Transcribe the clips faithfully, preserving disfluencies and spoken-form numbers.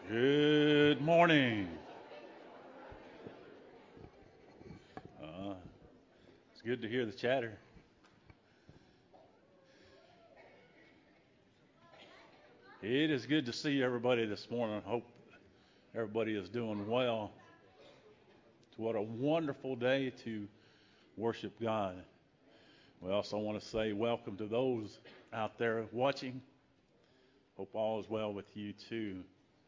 Good morning. Uh, it's good to hear the chatter. It is good to see everybody this morning. I hope everybody is doing well. What a wonderful day to worship God. We also want to say welcome to those out there watching. Hope all is well with you too.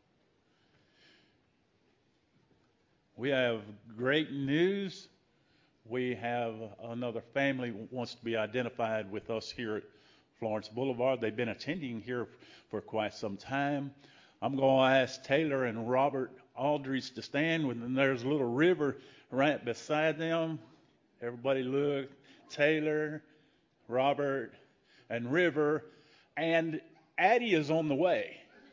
We have great news. We have another family who wants to be identified with us here at Florence Boulevard. They've been attending here for quite some time. I'm going to ask Taylor and Robert Aldridge to stand. When there's a little river right beside them. Everybody look. Taylor, Robert, and River. And Addie is on the way.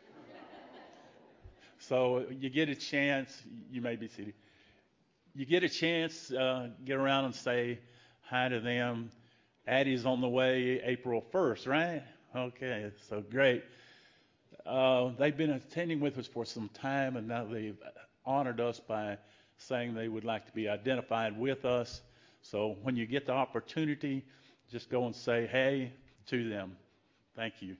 So you get a chance. You may be seated. You get a chance, uh, get around and say hi to them. Addie's on the way April first, right? Okay, so great. Uh, they've been attending with us for some time, and now they've honored us by saying they would like to be identified with us. So when you get the opportunity, just go and say hey to them. Thank you.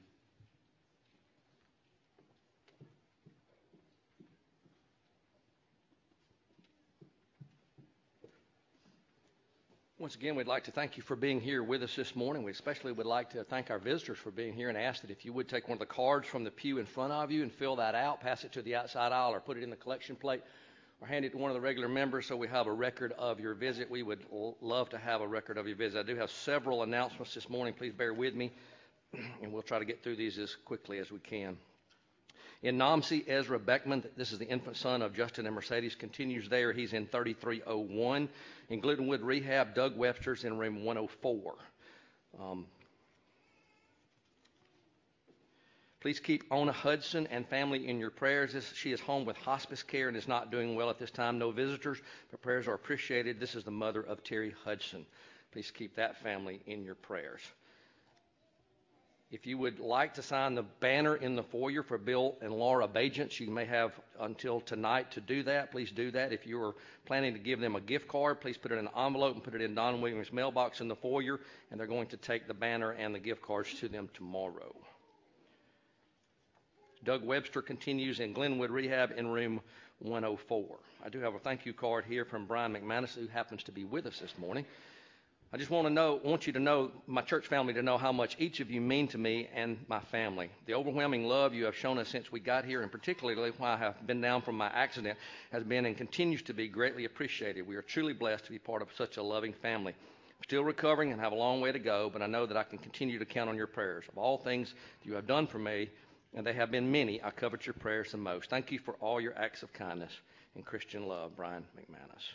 Once again, we'd like to thank you for being here with us this morning. We especially would like to thank our visitors for being here and ask that if you would take one of the cards from the pew in front of you and fill that out, pass it to the outside aisle or put it in the collection plate or hand it to one of the regular members so we have a record of your visit. We would l- love to have a record of your visit. I do have several announcements this morning. Please bear with me, and we'll try to get through these as quickly as we can. In Nomsey, Ezra Beckman, this is the infant son of Justin and Mercedes, continues there. He's in thirty-three oh one. In Glenwood Rehab, Doug Webster's in room one oh four. Um, please keep Ona Hudson and family in your prayers. This, she is home with hospice care and is not doing well at this time. No visitors, but prayers are appreciated. This is the mother of Terry Hudson. Please keep that family in your prayers. If you would like to sign the banner in the foyer for Bill and Laura Bajents, you may have until tonight to do that. Please do that. If you are planning to give them a gift card, please put it in an envelope and put it in Don Williams' mailbox in the foyer, and they're going to take the banner and the gift cards to them tomorrow. Doug Webster continues in Glenwood Rehab in room one oh four. I do have a thank you card here from Brian McManus, who happens to be with us this morning. I just want to know, want you to know, my church family to know how much each of you mean to me and my family. The overwhelming love you have shown us since we got here, and particularly while I have been down from my accident, has been and continues to be greatly appreciated. We are truly blessed to be part of such a loving family. Still recovering and have a long way to go, but I know that I can continue to count on your prayers. Of all things you have done for me, and they have been many, I covet your prayers the most. Thank you for all your acts of kindness and Christian love, Brian McManus.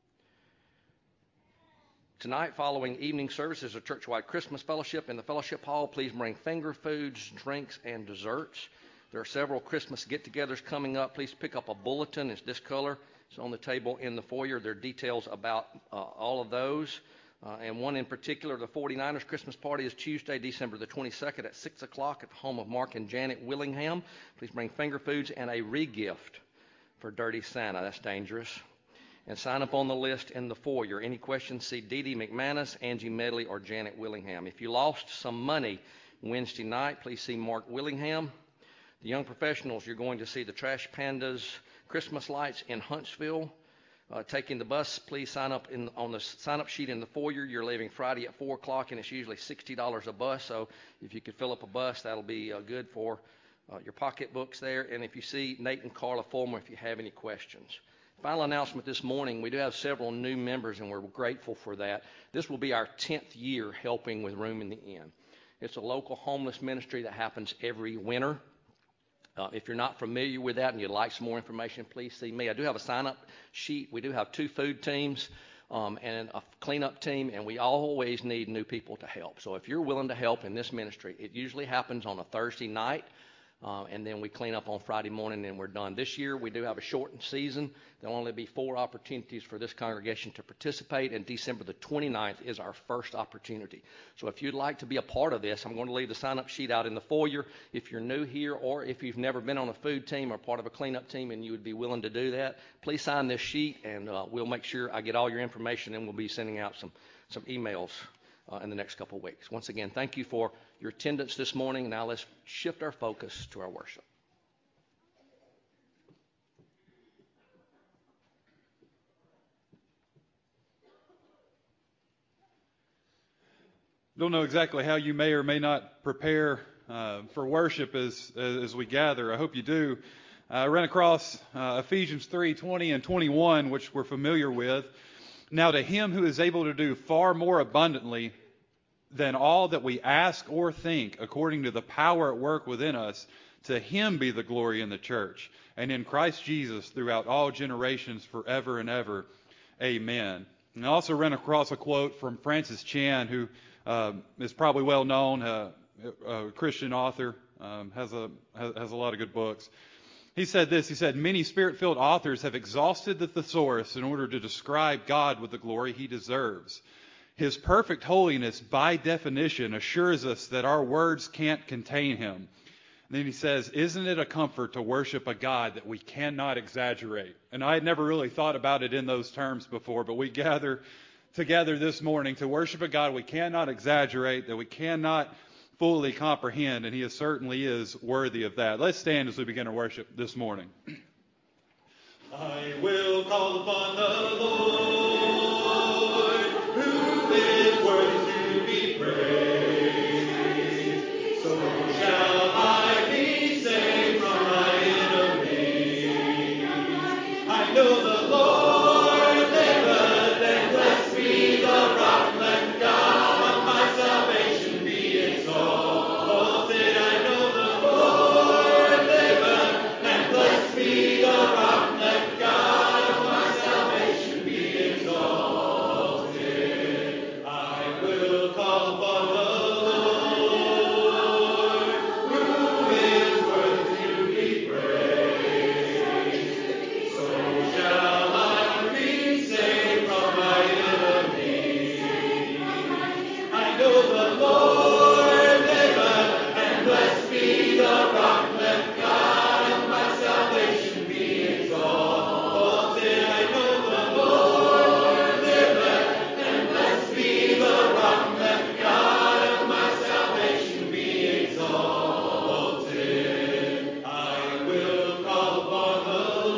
Tonight, following evening service, is a church-wide Christmas fellowship in the fellowship hall. Please bring finger foods, drinks, and desserts. There are several Christmas get-togethers coming up. Please pick up a bulletin. It's this color. It's on the table in the foyer. There are details about uh, all of those. Uh, and one in particular, the forty-niners Christmas party is Tuesday, December the twenty-second at six o'clock at the home of Mark and Janet Willingham. Please bring finger foods and a re-gift for Dirty Santa. That's dangerous. And sign up on the list in the foyer. Any questions, see Dee Dee McManus, Angie Medley, or Janet Willingham. If you lost some money Wednesday night, please see Mark Willingham. The young professionals, you're going to see the Trash Pandas Christmas lights in Huntsville. Uh, taking the bus, please sign up in, on the sign-up sheet in the foyer. You're leaving Friday at four o'clock, and it's usually sixty dollars a bus. So if you could fill up a bus, that'll be uh, good for uh, your pocketbooks there. And if you see Nate and Carla Fulmer, if you have any questions. Final announcement this morning, we do have several new members, and we're grateful for that. This will be our tenth year helping with Room in the Inn. It's a local homeless ministry that happens every winter. Uh, if you're not familiar with that and you'd like some more information, please see me. I do have a sign-up sheet. We do have two food teams um, and a cleanup team, and we always need new people to help. So if you're willing to help in this ministry, it usually happens on a Thursday night. Uh, and then we clean up on Friday morning and we're done. This year we do have a shortened season. There'll only be four opportunities for this congregation to participate, and December the twenty-ninth is our first opportunity. So if you'd like to be a part of this, I'm going to leave the sign-up sheet out in the foyer. If you're new here or if you've never been on a food team or part of a cleanup team and you would be willing to do that, please sign this sheet, and uh, we'll make sure I get all your information, and we'll be sending out some, some emails Uh, in the next couple of weeks. Once again, thank you for your attendance this morning. Now let's shift our focus to our worship. Don't know exactly how you may or may not prepare uh, for worship as as we gather. I hope you do. I ran across uh, Ephesians three twenty and twenty-one, which we're familiar with. Now to him who is able to do far more abundantly than all that we ask or think, according to the power at work within us, to him be the glory in the church and in Christ Jesus throughout all generations forever and ever. Amen. And I also ran across a quote from Francis Chan, who uh, is probably well known, uh, a Christian author, um, has a has, has a lot of good books. He said this, he said, many spirit-filled authors have exhausted the thesaurus in order to describe God with the glory he deserves. His perfect holiness, by definition, assures us that our words can't contain him. And then he says, isn't it a comfort to worship a God that we cannot exaggerate? And I had never really thought about it in those terms before, but we gather together this morning to worship a God we cannot exaggerate, that we cannot fully comprehend, and he is, certainly is worthy of that. Let's stand as we begin our worship this morning. I will call upon the Lord, who is worthy to be praised. So shall I be saved from my enemies. I know the Lord liveth, and blessed be the rock, let God of my salvation be exalted. I know the Lord liveth, and blessed be the rock, let God of my salvation be exalted. I will call upon the Lord, who is worthy to be praised. So shall I be saved from my enemies. I know the Lord liveth, and blessed be the rock, let God of my salvation be exalted. I know the Lord liveth, and blessed be the rock, let God of my salvation be exalted. I will call upon the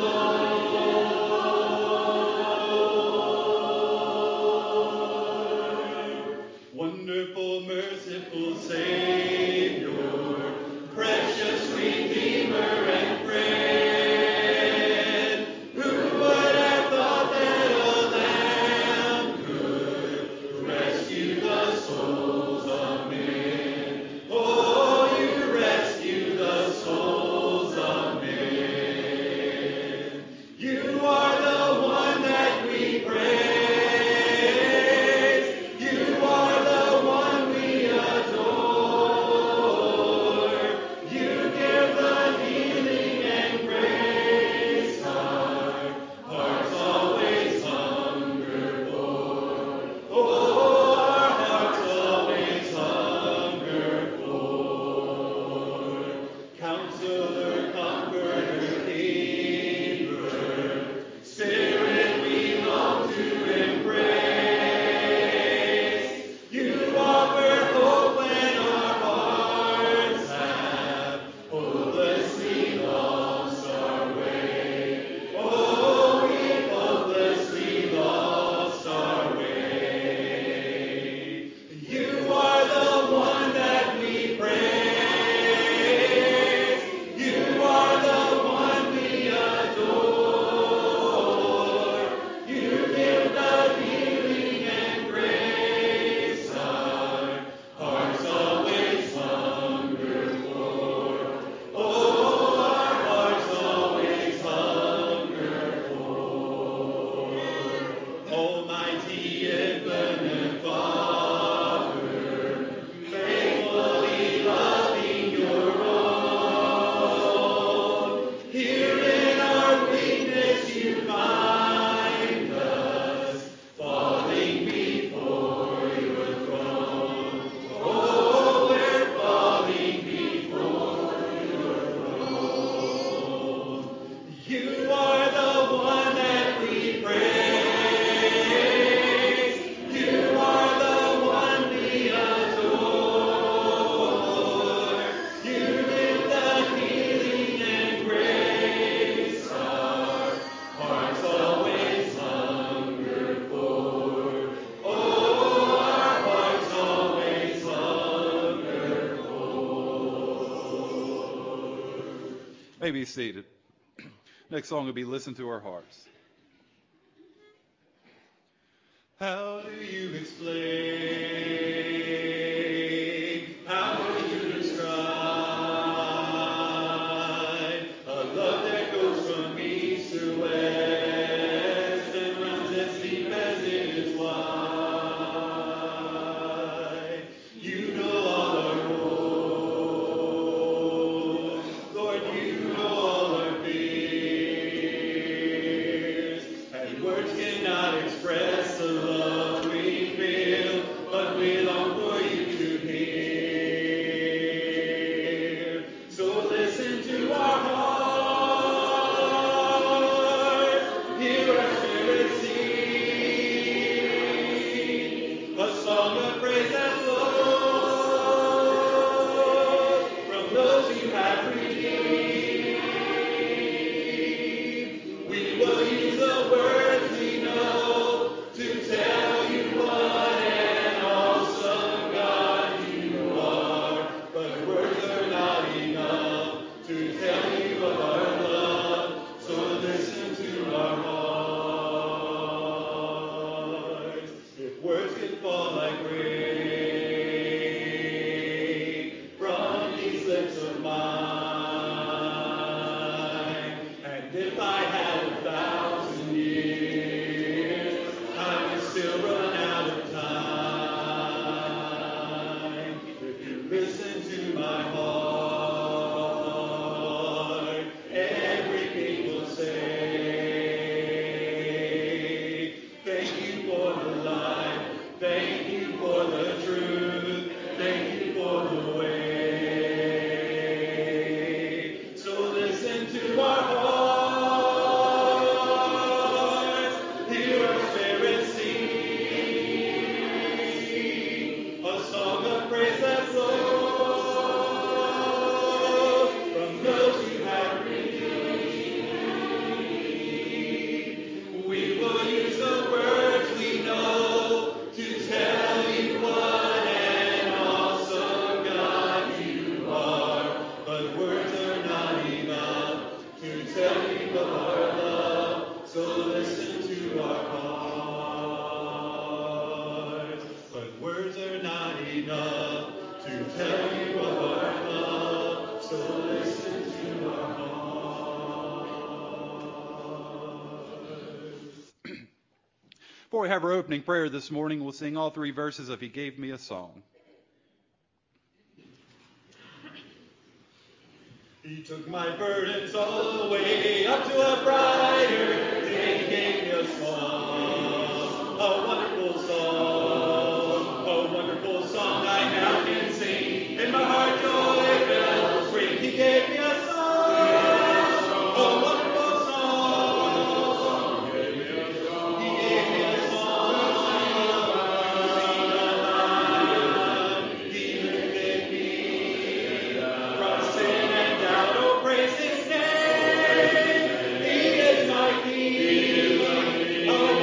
Lord. Wonderful, merciful Savior, precious Redeemer and friend, who would have thought that a lamb could rescue the souls of men? Oh, you rescue the souls of men. You are the one that we praise. You are the one we adore. You give the healing and grace. may be seated. Next song will be Listen to Our Hearts. How do you explain? How do you describe a love that goes from east to west and runs as deep as it is wide? You know all our hopes, Lord, you know all our fears, and words cannot express the love we feel, but we long for you to hear. So listen to our heart, hear our spirit sing, a song of praise that flows from those you have redeemed. We will use the words we know to tell you what an awesome God you are. But words are not enough to tell you of our love. So listen to our hearts. If words could fall like rain from these lips of mine, and if I had a thousand years, I would still run out of time. If you listen to my heart, everything will say, thank you for the life, thank you for the truth, thank you for the way. So listen to our hearts, hear our spirit sing, a song of praise that flows from those you have redeemed. We will use the words we know to tell you what an awesome God you are. But words are not enough to tell you of our love. So listen to our hearts. But words are not enough to tell you of our love. So listen to our hearts. Before we have our opening prayer this morning, we'll sing all three verses of He Gave Me a Song. He took my burdens all away up to a brighter day. He gave me a song, a wonderful song, a wonderful song I now can sing. In my heart joy bells ring. He gave me a song, a wonderful song. He gave me a song. He gave me a song. He lifted me from sin and doubt. Oh, praise His name. He is my King. Oh,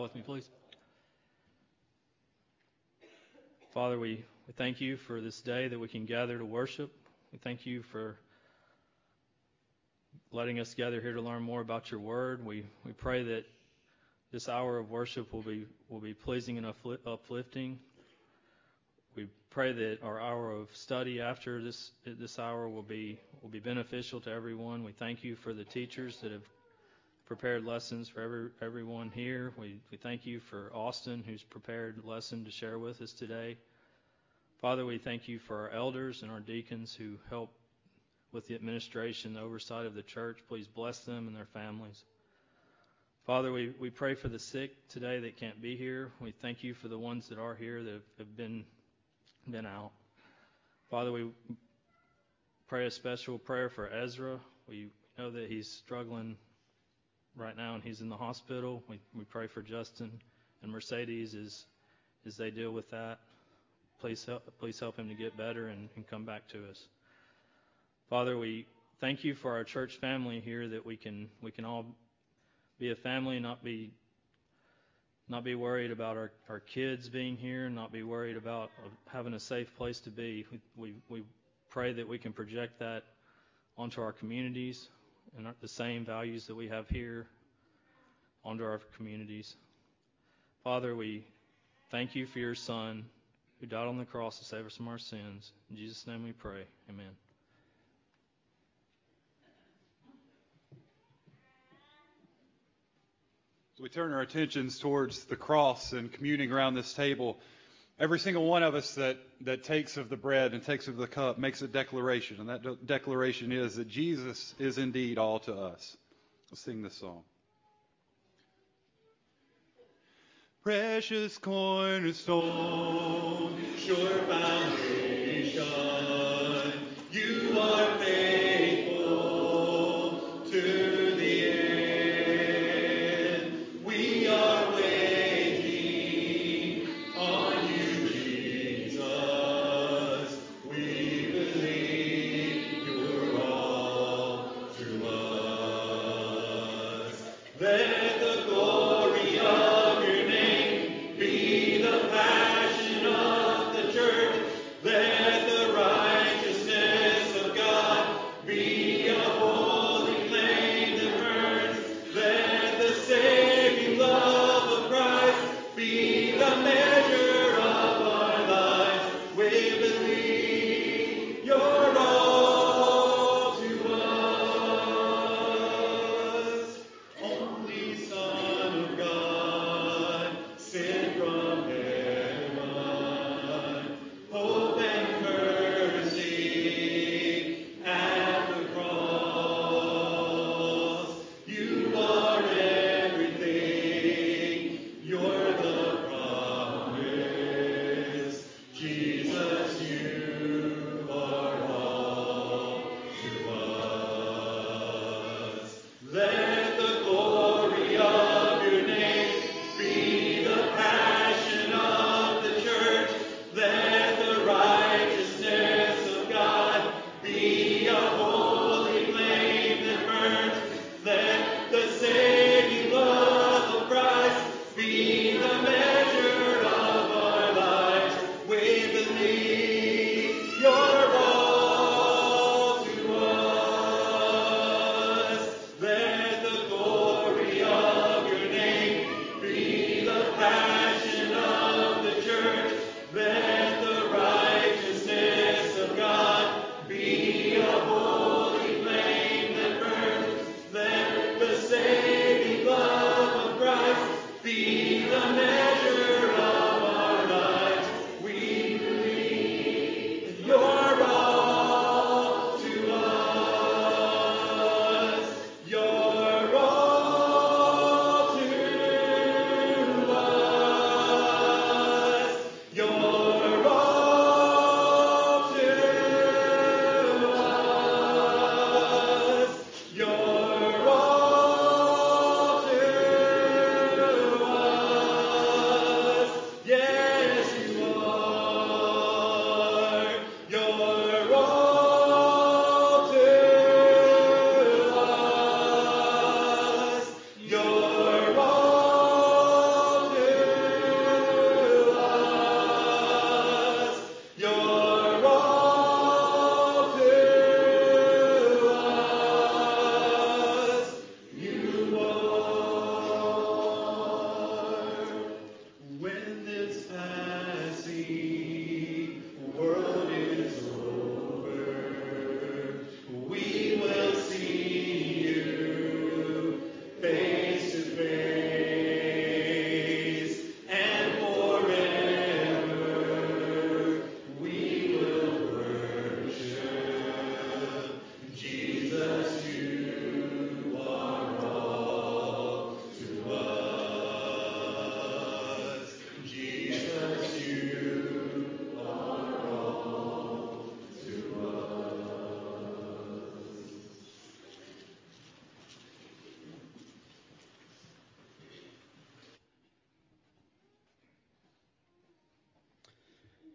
with me, please. Father, we, we thank you for this day that we can gather to worship. We thank you for letting us gather here to learn more about your word. We we pray that this hour of worship will be will be pleasing and uplifting. We pray that our hour of study after this this hour will be will be beneficial to everyone. We thank you for the teachers that have prepared lessons for every everyone here. We we thank you for Austin, who's prepared a lesson to share with us today. Father, we thank you for our elders and our deacons who help with the administration, the oversight of the church. Please bless them and their families. Father, we, we pray for the sick today that can't be here. We thank you for the ones that are here that have been been out. Father, we pray a special prayer for Ezra. We know that he's struggling right now and he's in the hospital. We we pray for Justin and Mercedes as as they deal with that. Please help please help him to get better and, and come back to us. Father, we thank you for our church family here, that we can we can all be a family, not be not be worried about our, our kids being here, not be worried about having a safe place to be. We, we we pray that we can project that onto our communities and the same values that we have here onto our communities. Father, we thank you for your Son who died on the cross to save us from our sins. In Jesus' name we pray. Amen. We turn our attentions towards the cross and communing around this table. Every single one of us that, that takes of the bread and takes of the cup makes a declaration, and that de- declaration is that Jesus is indeed all to us. Let's sing this song. Precious cornerstone, sure foundation, you are faithful to only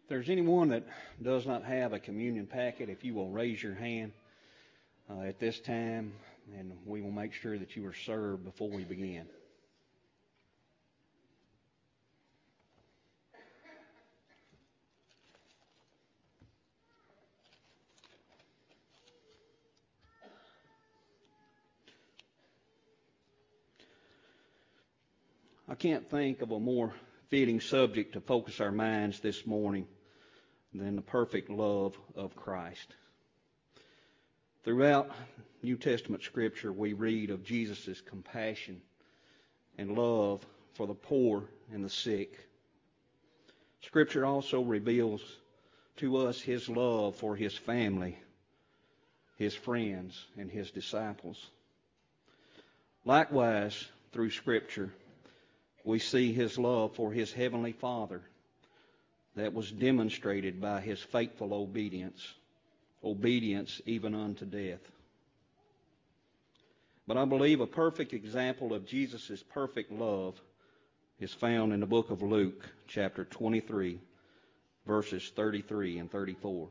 If there's anyone that does not have a communion packet, if you will raise your hand uh, at this time, and we will make sure that you are served before we begin. I can't think of a more fitting subject to focus our minds this morning than the perfect love of Christ. Throughout New Testament Scripture, we read of Jesus' compassion and love for the poor and the sick. Scripture also reveals to us His love for His family, His friends, and His disciples. Likewise, through Scripture, we see His love for His Heavenly Father that was demonstrated by His faithful obedience, obedience even unto death. But I believe a perfect example of Jesus' perfect love is found in the book of Luke, chapter twenty-three, verses thirty-three and thirty-four.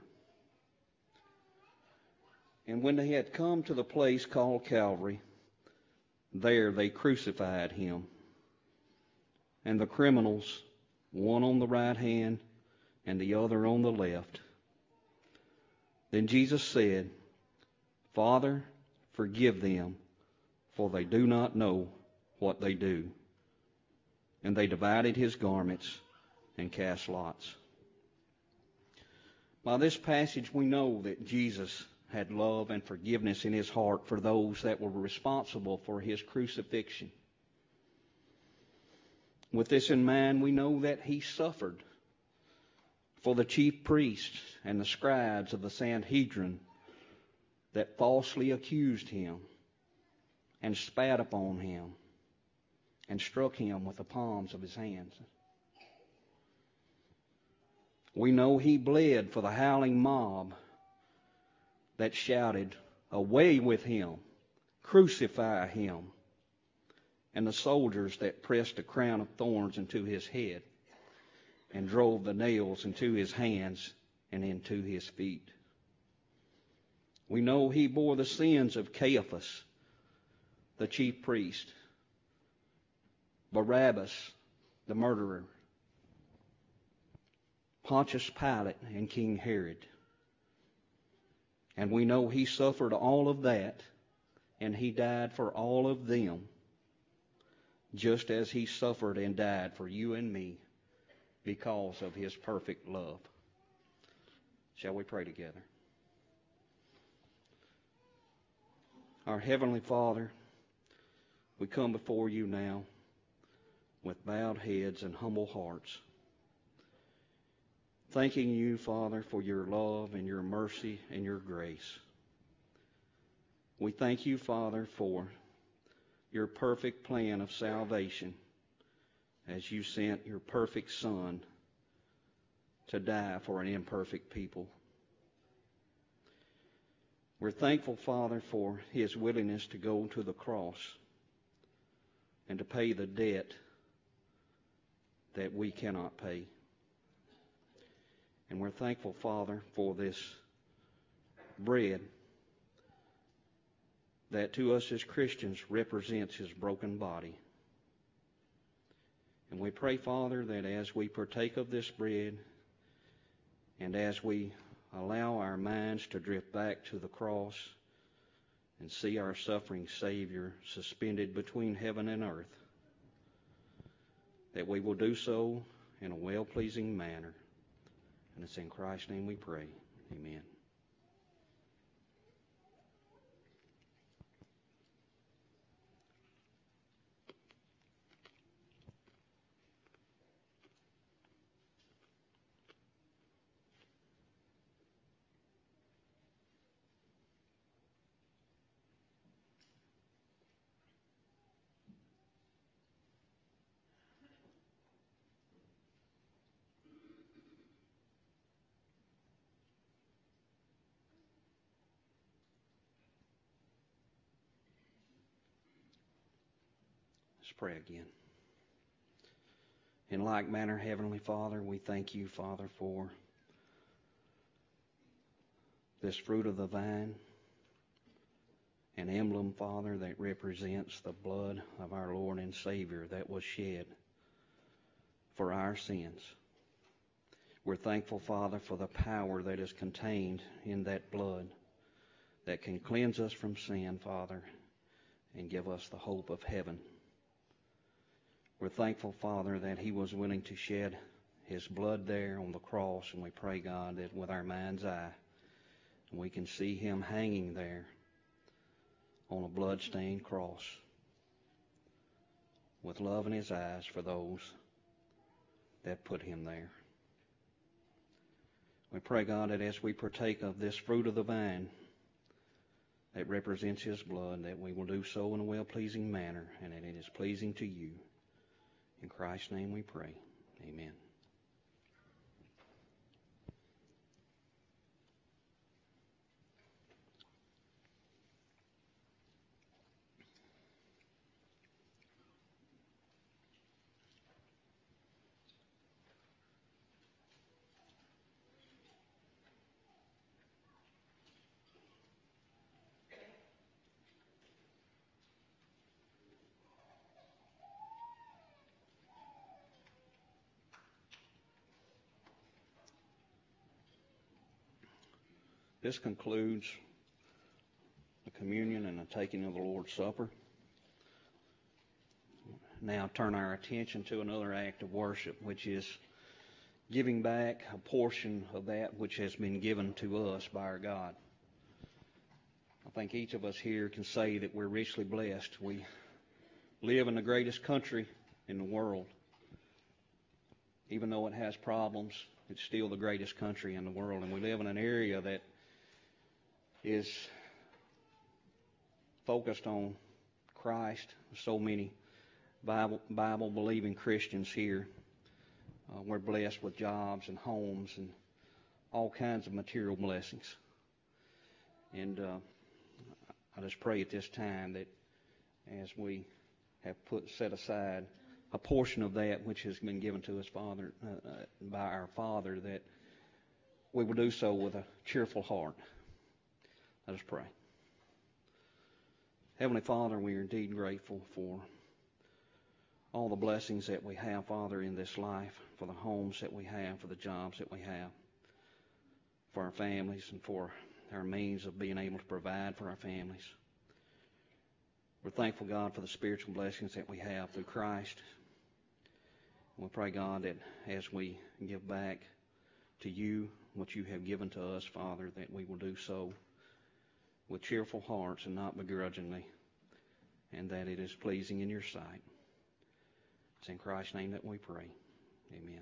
And when they had come to the place called Calvary, there they crucified Him, and the criminals, one on the right hand and the other on the left. Then Jesus said, Father, forgive them, for they do not know what they do. And they divided His garments and cast lots. By this passage we know that Jesus had love and forgiveness in His heart for those that were responsible for His crucifixion. With this in mind, we know that He suffered for the chief priests and the scribes of the Sanhedrin that falsely accused Him and spat upon Him and struck Him with the palms of His hands. We know He bled for the howling mob that shouted, Away with Him! Crucify Him! And the soldiers that pressed a crown of thorns into His head and drove the nails into His hands and into His feet. We know He bore the sins of Caiaphas, the chief priest, Barabbas, the murderer, Pontius Pilate, and King Herod. And we know He suffered all of that, and He died for all of them, just as He suffered and died for you and me because of His perfect love. Shall we pray together? Our Heavenly Father, we come before You now with bowed heads and humble hearts, thanking You, Father, for Your love and Your mercy and Your grace. We thank You, Father, for Your perfect plan of salvation as You sent Your perfect Son to die for an imperfect people. We're thankful, Father, for His willingness to go to the cross and to pay the debt that we cannot pay. And we're thankful, Father, for this bread that to us as Christians represents His broken body. And we pray, Father, that as we partake of this bread and as we allow our minds to drift back to the cross and see our suffering Savior suspended between heaven and earth, that we will do so in a well-pleasing manner. And it's in Christ's name we pray. Amen. Let's pray again. In like manner, Heavenly Father, we thank You, Father, for this fruit of the vine, an emblem, Father, that represents the blood of our Lord and Savior that was shed for our sins. We're thankful, Father, for the power that is contained in that blood that can cleanse us from sin, Father, and give us the hope of heaven. We're thankful, Father, that He was willing to shed His blood there on the cross, and we pray, God, that with our mind's eye, we can see Him hanging there on a blood-stained cross with love in His eyes for those that put Him there. We pray, God, that as we partake of this fruit of the vine that represents His blood, that we will do so in a well-pleasing manner and that it is pleasing to You. In Christ's name we pray. Amen. This concludes the communion and the taking of the Lord's Supper. Now turn our attention to another act of worship, which is giving back a portion of that which has been given to us by our God. I think each of us here can say that we're richly blessed. We live in the greatest country in the world. Even though it has problems, it's still the greatest country in the world. And we live in an area that is focused on Christ. So many Bible, Bible-believing Christians here. Uh, we're blessed with jobs and homes and all kinds of material blessings. And uh, I just pray at this time that as we have put set aside a portion of that which has been given to us, Father, uh, uh, by our Father, that we will do so with a cheerful heart. Let us pray. Heavenly Father, we are indeed grateful for all the blessings that we have, Father, in this life, for the homes that we have, for the jobs that we have, for our families, and for our means of being able to provide for our families. We're thankful, God, for the spiritual blessings that we have through Christ. We pray, God, that as we give back to You what You have given to us, Father, that we will do so with cheerful hearts and not begrudgingly, and that it is pleasing in Your sight. It's in Christ's name that we pray. Amen.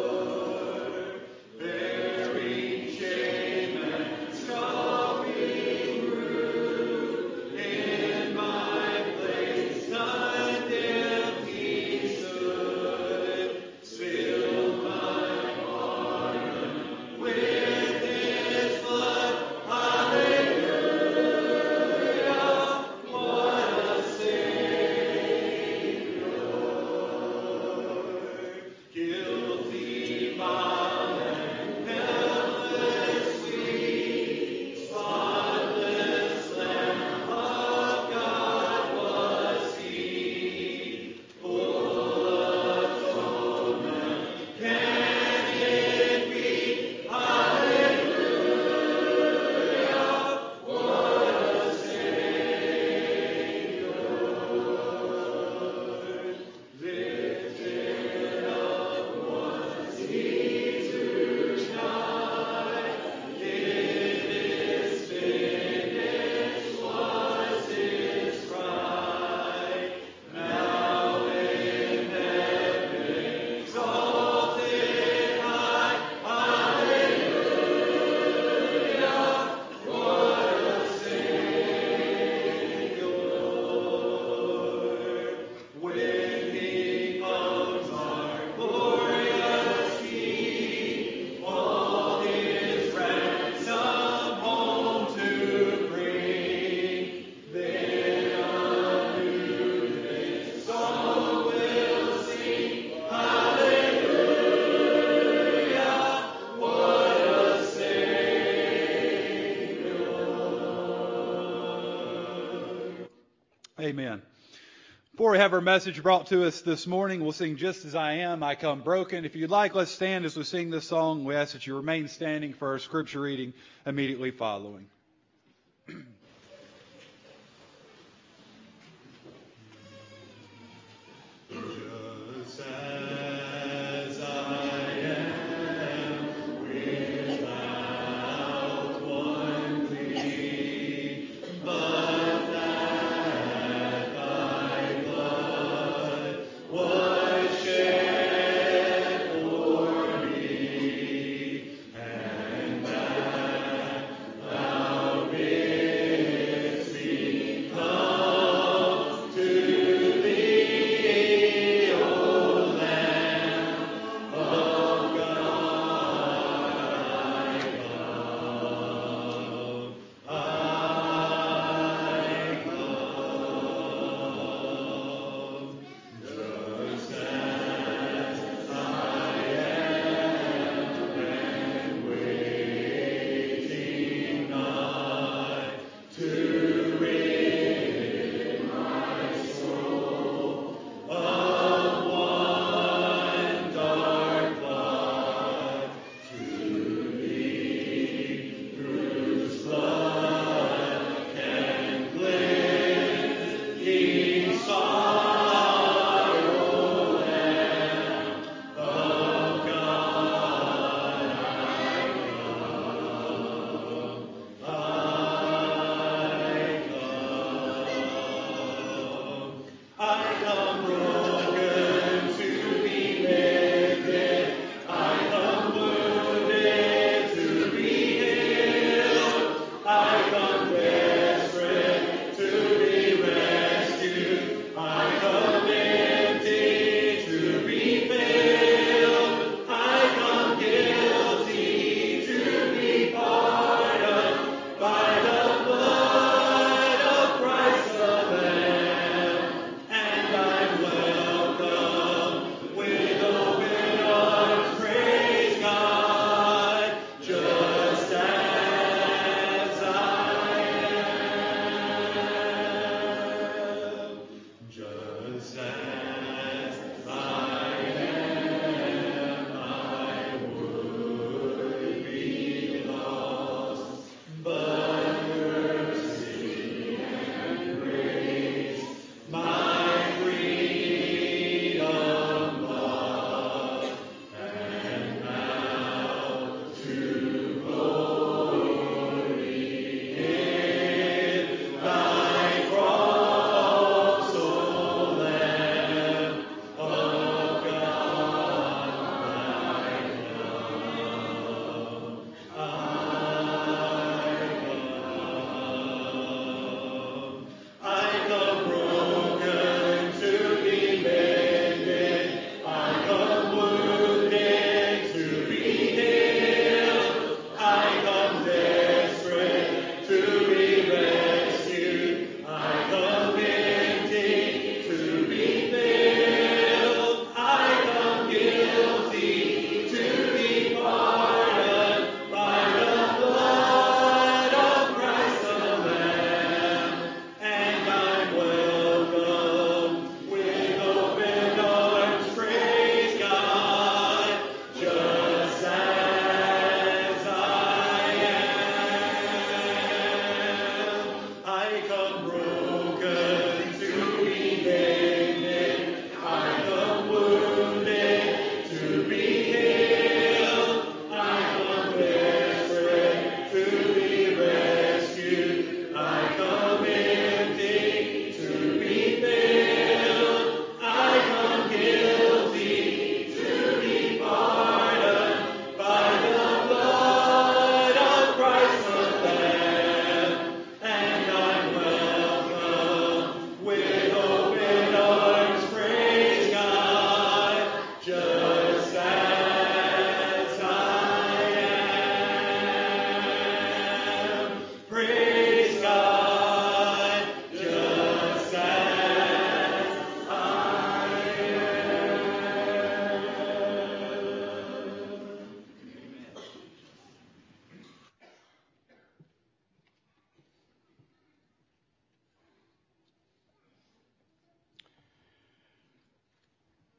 Shame and sorrow. Amen. Before we have our message brought to us this morning, we'll sing Just As I Am, I Come Broken. If you'd like, let's stand as we sing this song. We ask that you remain standing for our scripture reading immediately following. Be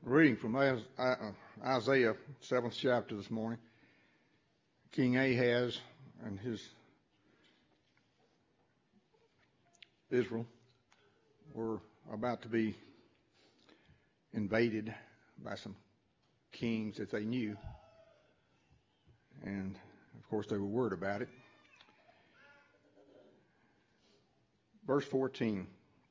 Reading from Isaiah, seventh chapter this morning. King Ahaz and his Israel were about to be invaded by some kings that they knew. And, of course, they were worried about it. Verse fourteen.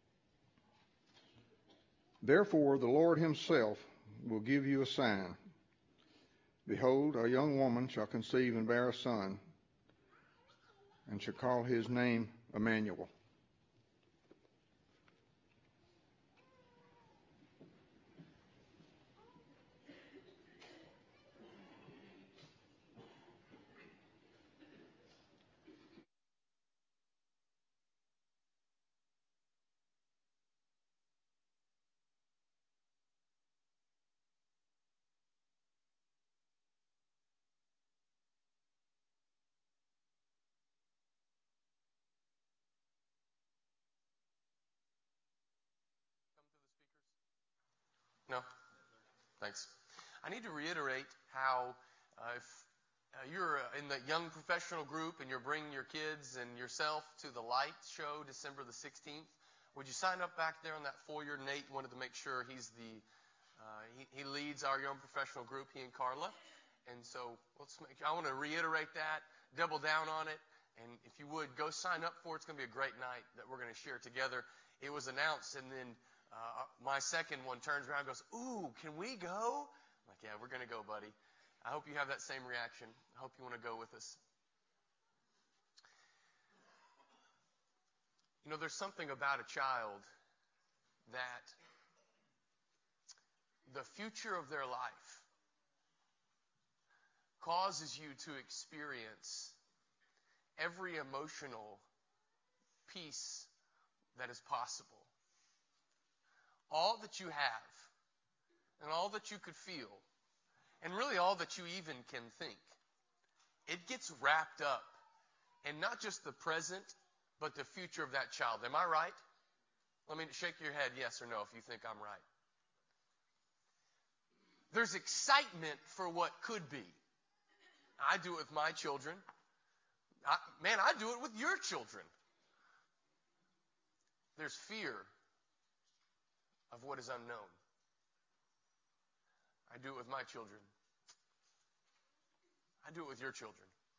Therefore the Lord himself will give you a sign. Behold, a young woman shall conceive and bear a son, and shall call his name Emmanuel. No? Thanks. I need to reiterate how uh, if uh, you're in the young professional group and you're bringing your kids and yourself to the Light Show December the sixteenth, would you sign up back there on that foyer? Nate wanted to make sure he's the, uh, he, he leads our young professional group, he and Carla. And so let's make, I want to reiterate that, double down on it. And if you would, go sign up for it. It's going to be a great night that we're going to share together. It was announced, and then Uh, my second one turns around and goes, ooh, can we go? I'm like, yeah, we're going to go, buddy. I hope you have that same reaction. I hope you want to go with us. You know, there's something about a child that the future of their life causes you to experience every emotional piece that is possible. All that you have, and all that you could feel, and really all that you even can think, it gets wrapped up in not just the present, but the future of that child. Am I right? Let me shake your head yes or no if you think I'm right. There's excitement for what could be. I do it with my children. I, man, I do it with your children. There's fear of what is unknown. I do it with my children. I do it with your children.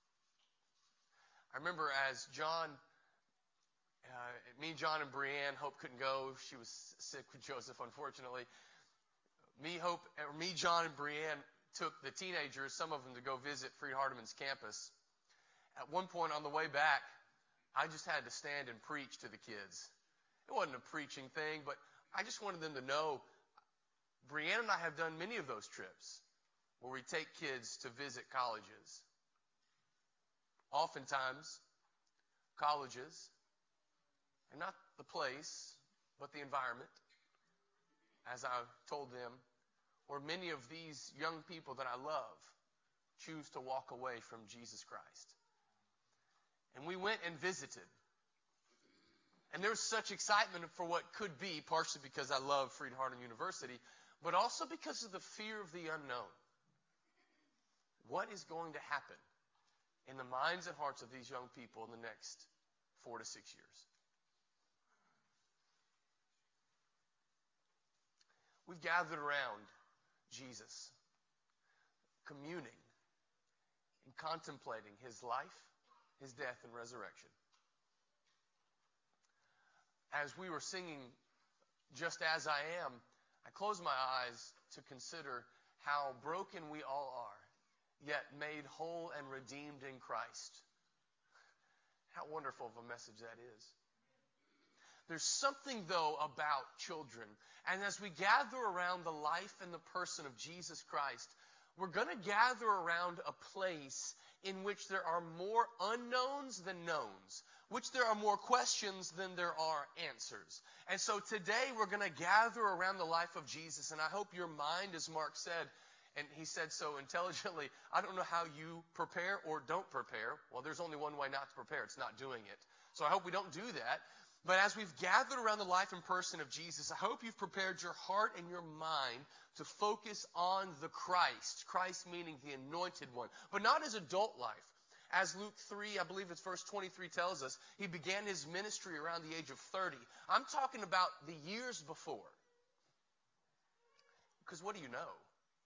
I remember as John, uh, me, John, and Brianne, Hope couldn't go. She was sick with Joseph, unfortunately. Me, Hope, or me, John, and Brianne took the teenagers, some of them, to go visit Freed Hardeman's campus. At one point on the way back, I just had to stand and preach to the kids. It wasn't a preaching thing, but I just wanted them to know, Brianne and I have done many of those trips where we take kids to visit colleges. Oftentimes, colleges are not the place, but the environment, as I told them, where many of these young people that I love choose to walk away from Jesus Christ. And we went and visited. And there was such excitement for what could be, partially because I love Freed Hardeman University, but also because of the fear of the unknown. What is going to happen in the minds and hearts of these young people in the next four to six years? We've gathered around Jesus, communing and contemplating his life, his death, and resurrection. As we were singing Just As I Am, I closed my eyes to consider how broken we all are, yet made whole and redeemed in Christ. How wonderful of a message that is. There's something, though, about children. And as we gather around the life and the person of Jesus Christ, we're going to gather around a place in which there are more unknowns than knowns, which there are more questions than there are answers. And so today we're going to gather around the life of Jesus, and I hope your mind, as Mark said, and he said so intelligently, I don't know how you prepare or don't prepare. Well, there's only one way not to prepare. It's not doing it. So I hope we don't do that. But as we've gathered around the life and person of Jesus, I hope you've prepared your heart and your mind to focus on the Christ. Christ meaning the anointed one. But not his adult life. As Luke three, I believe it's verse twenty-three tells us, he began his ministry around the age of thirty. I'm talking about the years before. Because what do you know?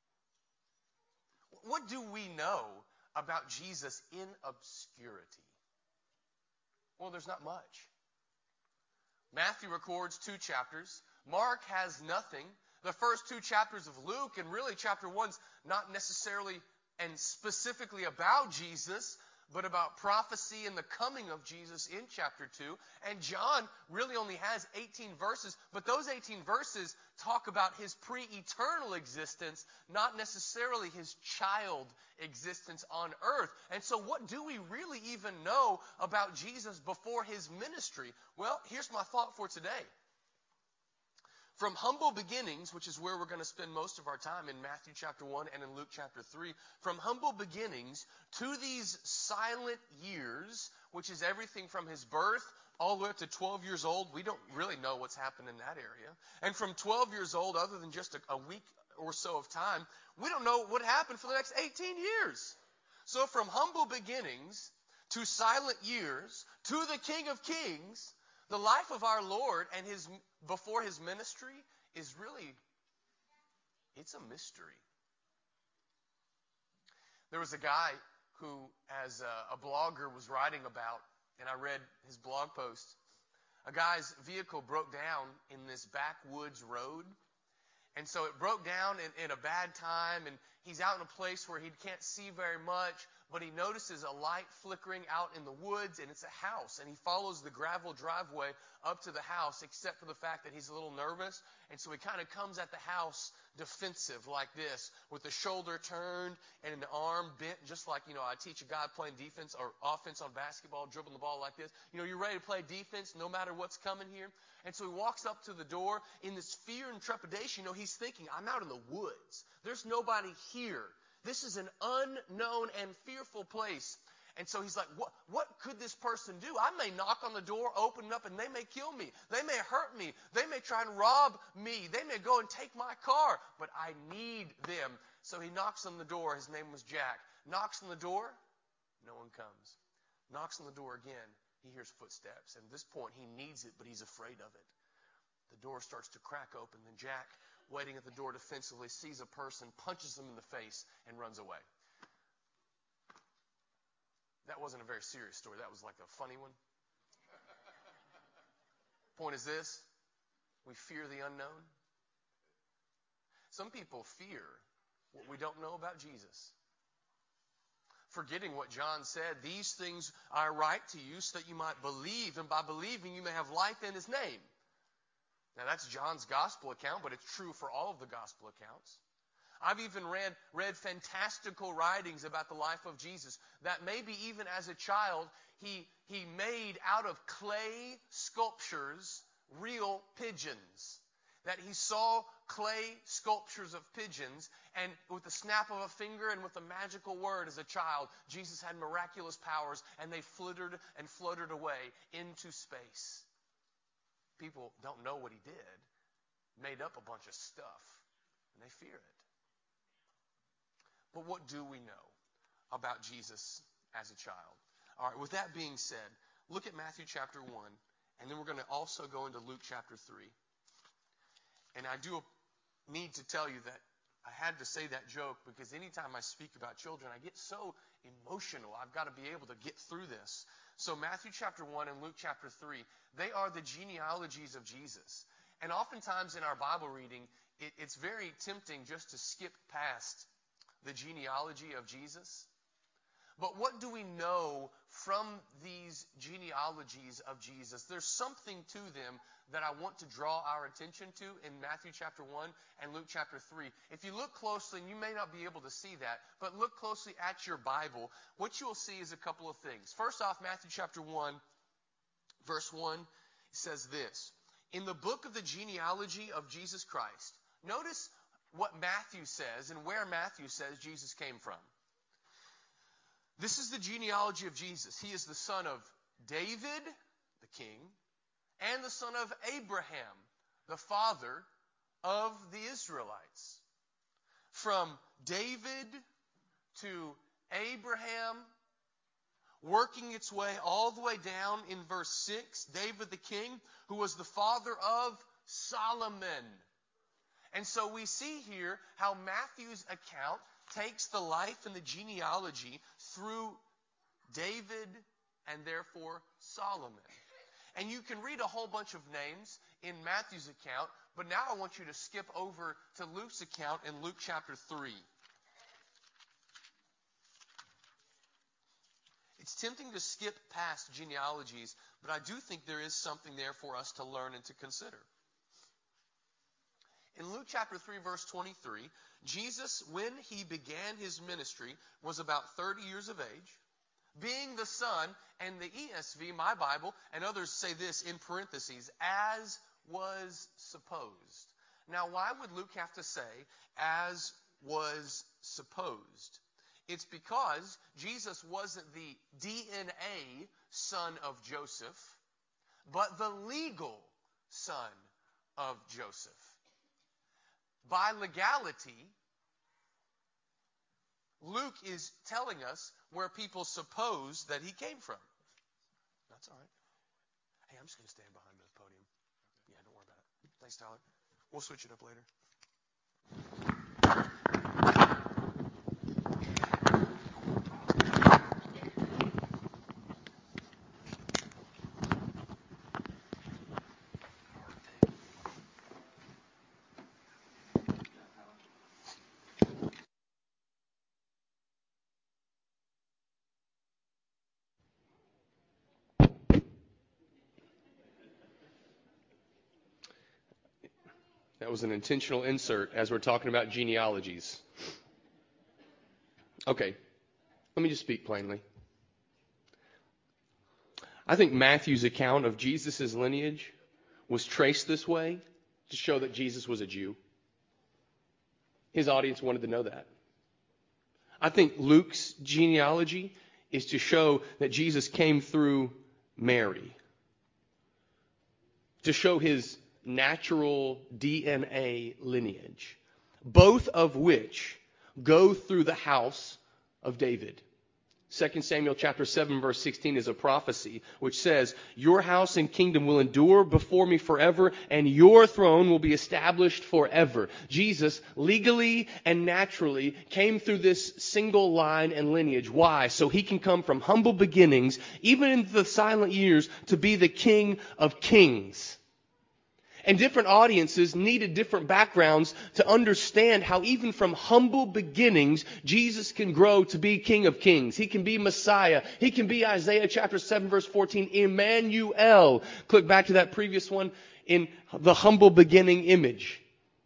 What do we know about Jesus in obscurity? Well, there's not much. Matthew records two chapters. Mark has nothing. The first two chapters of Luke, and really chapter one's not necessarily and specifically about Jesus, but about prophecy and the coming of Jesus in chapter two. And John really only has eighteen verses, but those eighteen verses talk about his pre-eternal existence, not necessarily his child existence on earth. And so what do we really even know about Jesus before his ministry? Well, here's my thought for today. From humble beginnings, which is where we're going to spend most of our time in Matthew chapter one and in Luke chapter three, from humble beginnings to these silent years, which is everything from his birth all the way up to twelve years old. We don't really know what's happened in that area. And from twelve years old, other than just a, a week or so of time, we don't know what happened for the next eighteen years. So from humble beginnings to silent years to the King of Kings, the life of our Lord and his before his ministry is really, it's a mystery. There was a guy who, as a, a blogger, was writing about, and I read his blog post. A guy's vehicle broke down in this backwoods road. And so it broke down in, in a bad time, and he's out in a place where he can't see very much, but he notices a light flickering out in the woods, and it's a house. And he follows the gravel driveway up to the house, except for the fact that he's a little nervous. And so he kind of comes at the house defensive like this, with the shoulder turned and an arm bent, just like, you know, I teach a guy playing defense or offense on basketball, dribbling the ball like this. You know, you're ready to play defense no matter what's coming here. And so he walks up to the door in this fear and trepidation. You know, he's thinking, I'm out in the woods. There's nobody here. This is an unknown and fearful place. And so he's like, what, what could this person do? I may knock on the door, open it up, and they may kill me. They may hurt me. They may try and rob me. They may go and take my car. But I need them. So he knocks on the door. His name was Jack. Knocks on the door. No one comes. Knocks on the door again. He hears footsteps. And at this point, he needs it, but he's afraid of it. The door starts to crack open. Then Jack, waiting at the door defensively, sees a person, punches them in the face, and runs away. That wasn't a very serious story. That was like a funny one. Point is this: we fear the unknown. Some people fear what we don't know about Jesus. Forgetting what John said, these things I write to you so that you might believe, and by believing you may have life in his name. Now that's John's gospel account, but it's true for all of the gospel accounts. I've even read, read fantastical writings about the life of Jesus, that maybe even as a child, he, he made out of clay sculptures real pigeons. That he saw clay sculptures of pigeons, and with the snap of a finger and with a magical word as a child, Jesus had miraculous powers, and they flittered and floated away into space. People don't know what he did, made up a bunch of stuff, and they fear it. But what do we know about Jesus as a child? All right, with that being said, look at Matthew chapter one, and then we're going to also go into Luke chapter three. And I do need to tell you that I had to say that joke because anytime I speak about children, I get so emotional. I've got to be able to get through this. So Matthew chapter one and Luke chapter three, they are the genealogies of Jesus. And oftentimes in our Bible reading, it, it's very tempting just to skip past the genealogy of Jesus. But what do we know from these genealogies of Jesus? There's something to them that I want to draw our attention to in Matthew chapter one and Luke chapter three. If you look closely, and you may not be able to see that, but look closely at your Bible, what you will see is a couple of things. First off, Matthew chapter one, verse one says this: in the book of the genealogy of Jesus Christ. Notice what Matthew says and where Matthew says Jesus came from. This is the genealogy of Jesus. He is the son of David, the king, and the son of Abraham, the father of the Israelites. From David to Abraham, working its way all the way down in verse six, David the king, who was the father of Solomon. And so we see here how Matthew's account takes the life and the genealogy through David and therefore Solomon. And you can read a whole bunch of names in Matthew's account, but now I want you to skip over to Luke's account in Luke chapter three. It's tempting to skip past genealogies, but I do think there is something there for us to learn and to consider. In Luke chapter three, verse twenty-three, Jesus, when he began his ministry, was about thirty years of age, being the son, and the E S V, my Bible, and others say this in parentheses, as was supposed. Now, why would Luke have to say, as was supposed? It's because Jesus wasn't the D N A son of Joseph, but the legal son of Joseph. By legality, Luke is telling us where people suppose that he came from. That's all right. Hey, I'm just going to stand behind the podium. Yeah, don't worry about it. Thanks, Tyler. We'll switch it up later. That was an intentional insert as we're talking about genealogies. Okay, let me just speak plainly. I think Matthew's account of Jesus' lineage was traced this way to show that Jesus was a Jew. His audience wanted to know that. I think Luke's genealogy is to show that Jesus came through Mary, to show his natural D N A lineage, both of which go through the house of David. Second Samuel chapter seven verse sixteen is a prophecy which says, your house and kingdom will endure before me forever, and your throne will be established forever. Jesus legally and naturally came through this single line and lineage. Why? So he can come from humble beginnings, even in the silent years, to be the King of Kings. And different audiences needed different backgrounds to understand how even from humble beginnings, Jesus can grow to be King of Kings. He can be Messiah. He can be Isaiah chapter seven verse fourteen, Emmanuel. Click back to that previous one in the humble beginning image.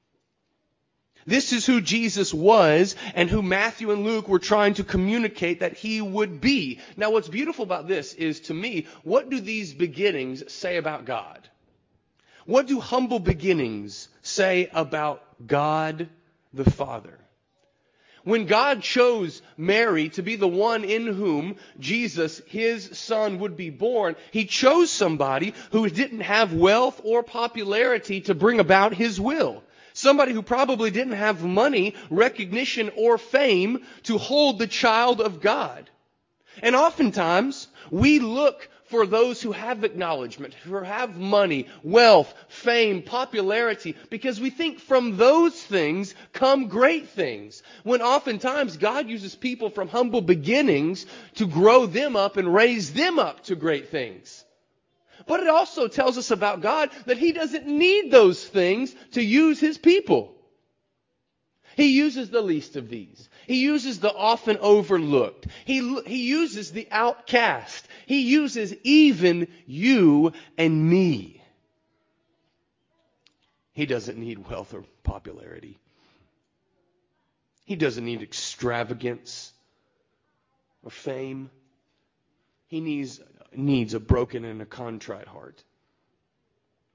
This is who Jesus was and who Matthew and Luke were trying to communicate that he would be. Now what's beautiful about this is, to me, what do these beginnings say about God? What do humble beginnings say about God the Father? When God chose Mary to be the one in whom Jesus, his son, would be born, he chose somebody who didn't have wealth or popularity to bring about his will. Somebody who probably didn't have money, recognition, or fame to hold the child of God. And oftentimes, we look for those who have acknowledgement, who have money, wealth, fame, popularity, because we think from those things come great things. When oftentimes God uses people from humble beginnings to grow them up and raise them up to great things. But it also tells us about God that he doesn't need those things to use his people. He uses the least of these. He uses the often overlooked. He, he uses the outcast. He uses even you and me. He doesn't need wealth or popularity. He doesn't need extravagance or fame. He needs, needs a broken and a contrite heart.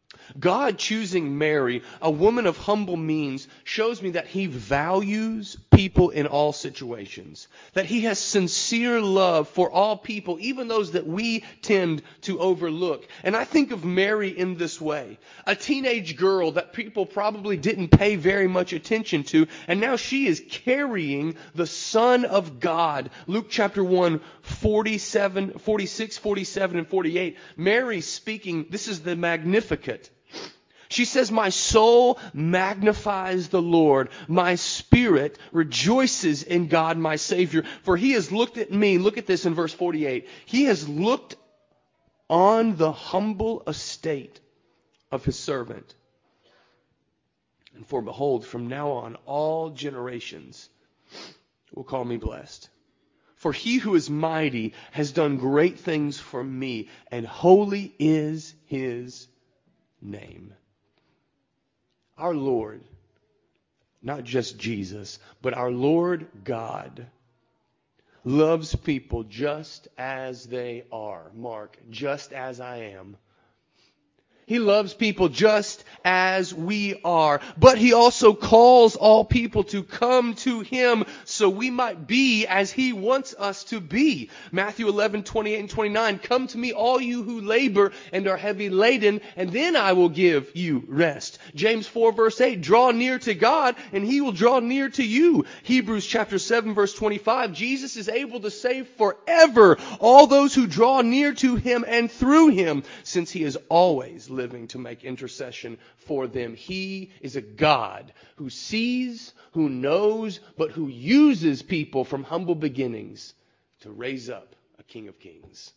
God choosing Mary, a woman of humble means, shows me that he values people in all situations. That he has sincere love for all people, even those that we tend to overlook. And I think of Mary in this way. A teenage girl that people probably didn't pay very much attention to, and now she is carrying the Son of God. Luke chapter one, forty-seven, forty-six, forty-seven, and forty-eight. Mary speaking, this is the Magnificat. She says, my soul magnifies the Lord. My spirit rejoices in God my Savior. For he has looked at me. Look at this in verse forty-eight. He has looked on the humble estate of his servant. And for behold, from now on, all generations will call me blessed. For he who is mighty has done great things for me, and holy is his name. Our Lord, not just Jesus, but our Lord God, loves people just as they are. Mark, just as I am. He loves people just as we are. But he also calls all people to come to him so we might be as he wants us to be. Matthew eleven, twenty-eight and twenty-nine. Come to me, all you who labor and are heavy laden, and then I will give you rest. James four, verse eight. Draw near to God, and he will draw near to you. Hebrews chapter seven, verse twenty-five. Jesus is able to save forever all those who draw near to him and through him, since he is always living to make intercession for them. He is a God who sees, who knows, but who uses people from humble beginnings to raise up a King of Kings.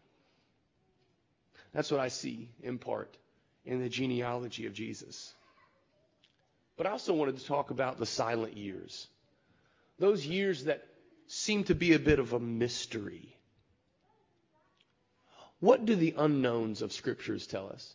That's what I see in part in the genealogy of Jesus. But I also wanted to talk about the silent years. Those years that seem to be a bit of a mystery. What do the unknowns of Scriptures tell us?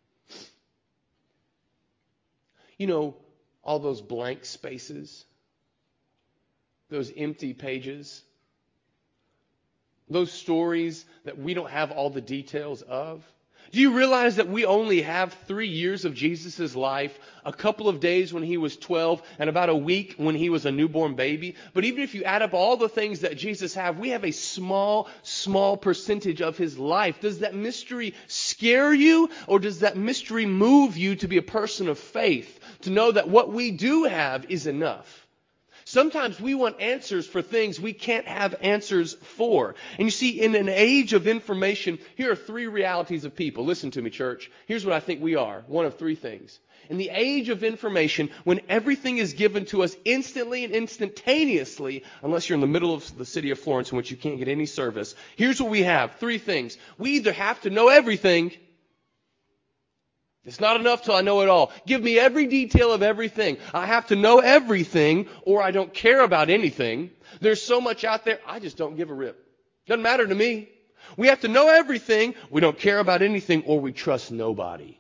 You know, all those blank spaces, those empty pages, those stories that we don't have all the details of. Do you realize that we only have three years of Jesus' life, a couple of days when he was twelve, and about a week when he was a newborn baby? But even if you add up all the things that Jesus had, we have a small, small percentage of his life. Does that mystery scare you, or does that mystery move you to be a person of faith, to know that what we do have is enough? Sometimes we want answers for things we can't have answers for. And you see, in an age of information, here are three realities of people. Listen to me, church. Here's what I think we are. One of three things. In the age of information, when everything is given to us instantly and instantaneously, unless you're in the middle of the city of Florence in which you can't get any service, here's what we have. Three things. We either have to know everything. It's not enough till I know it all. Give me every detail of everything. I have to know everything, or I don't care about anything. There's so much out there, I just don't give a rip. Doesn't matter to me. We have to know everything, we don't care about anything, or we trust nobody.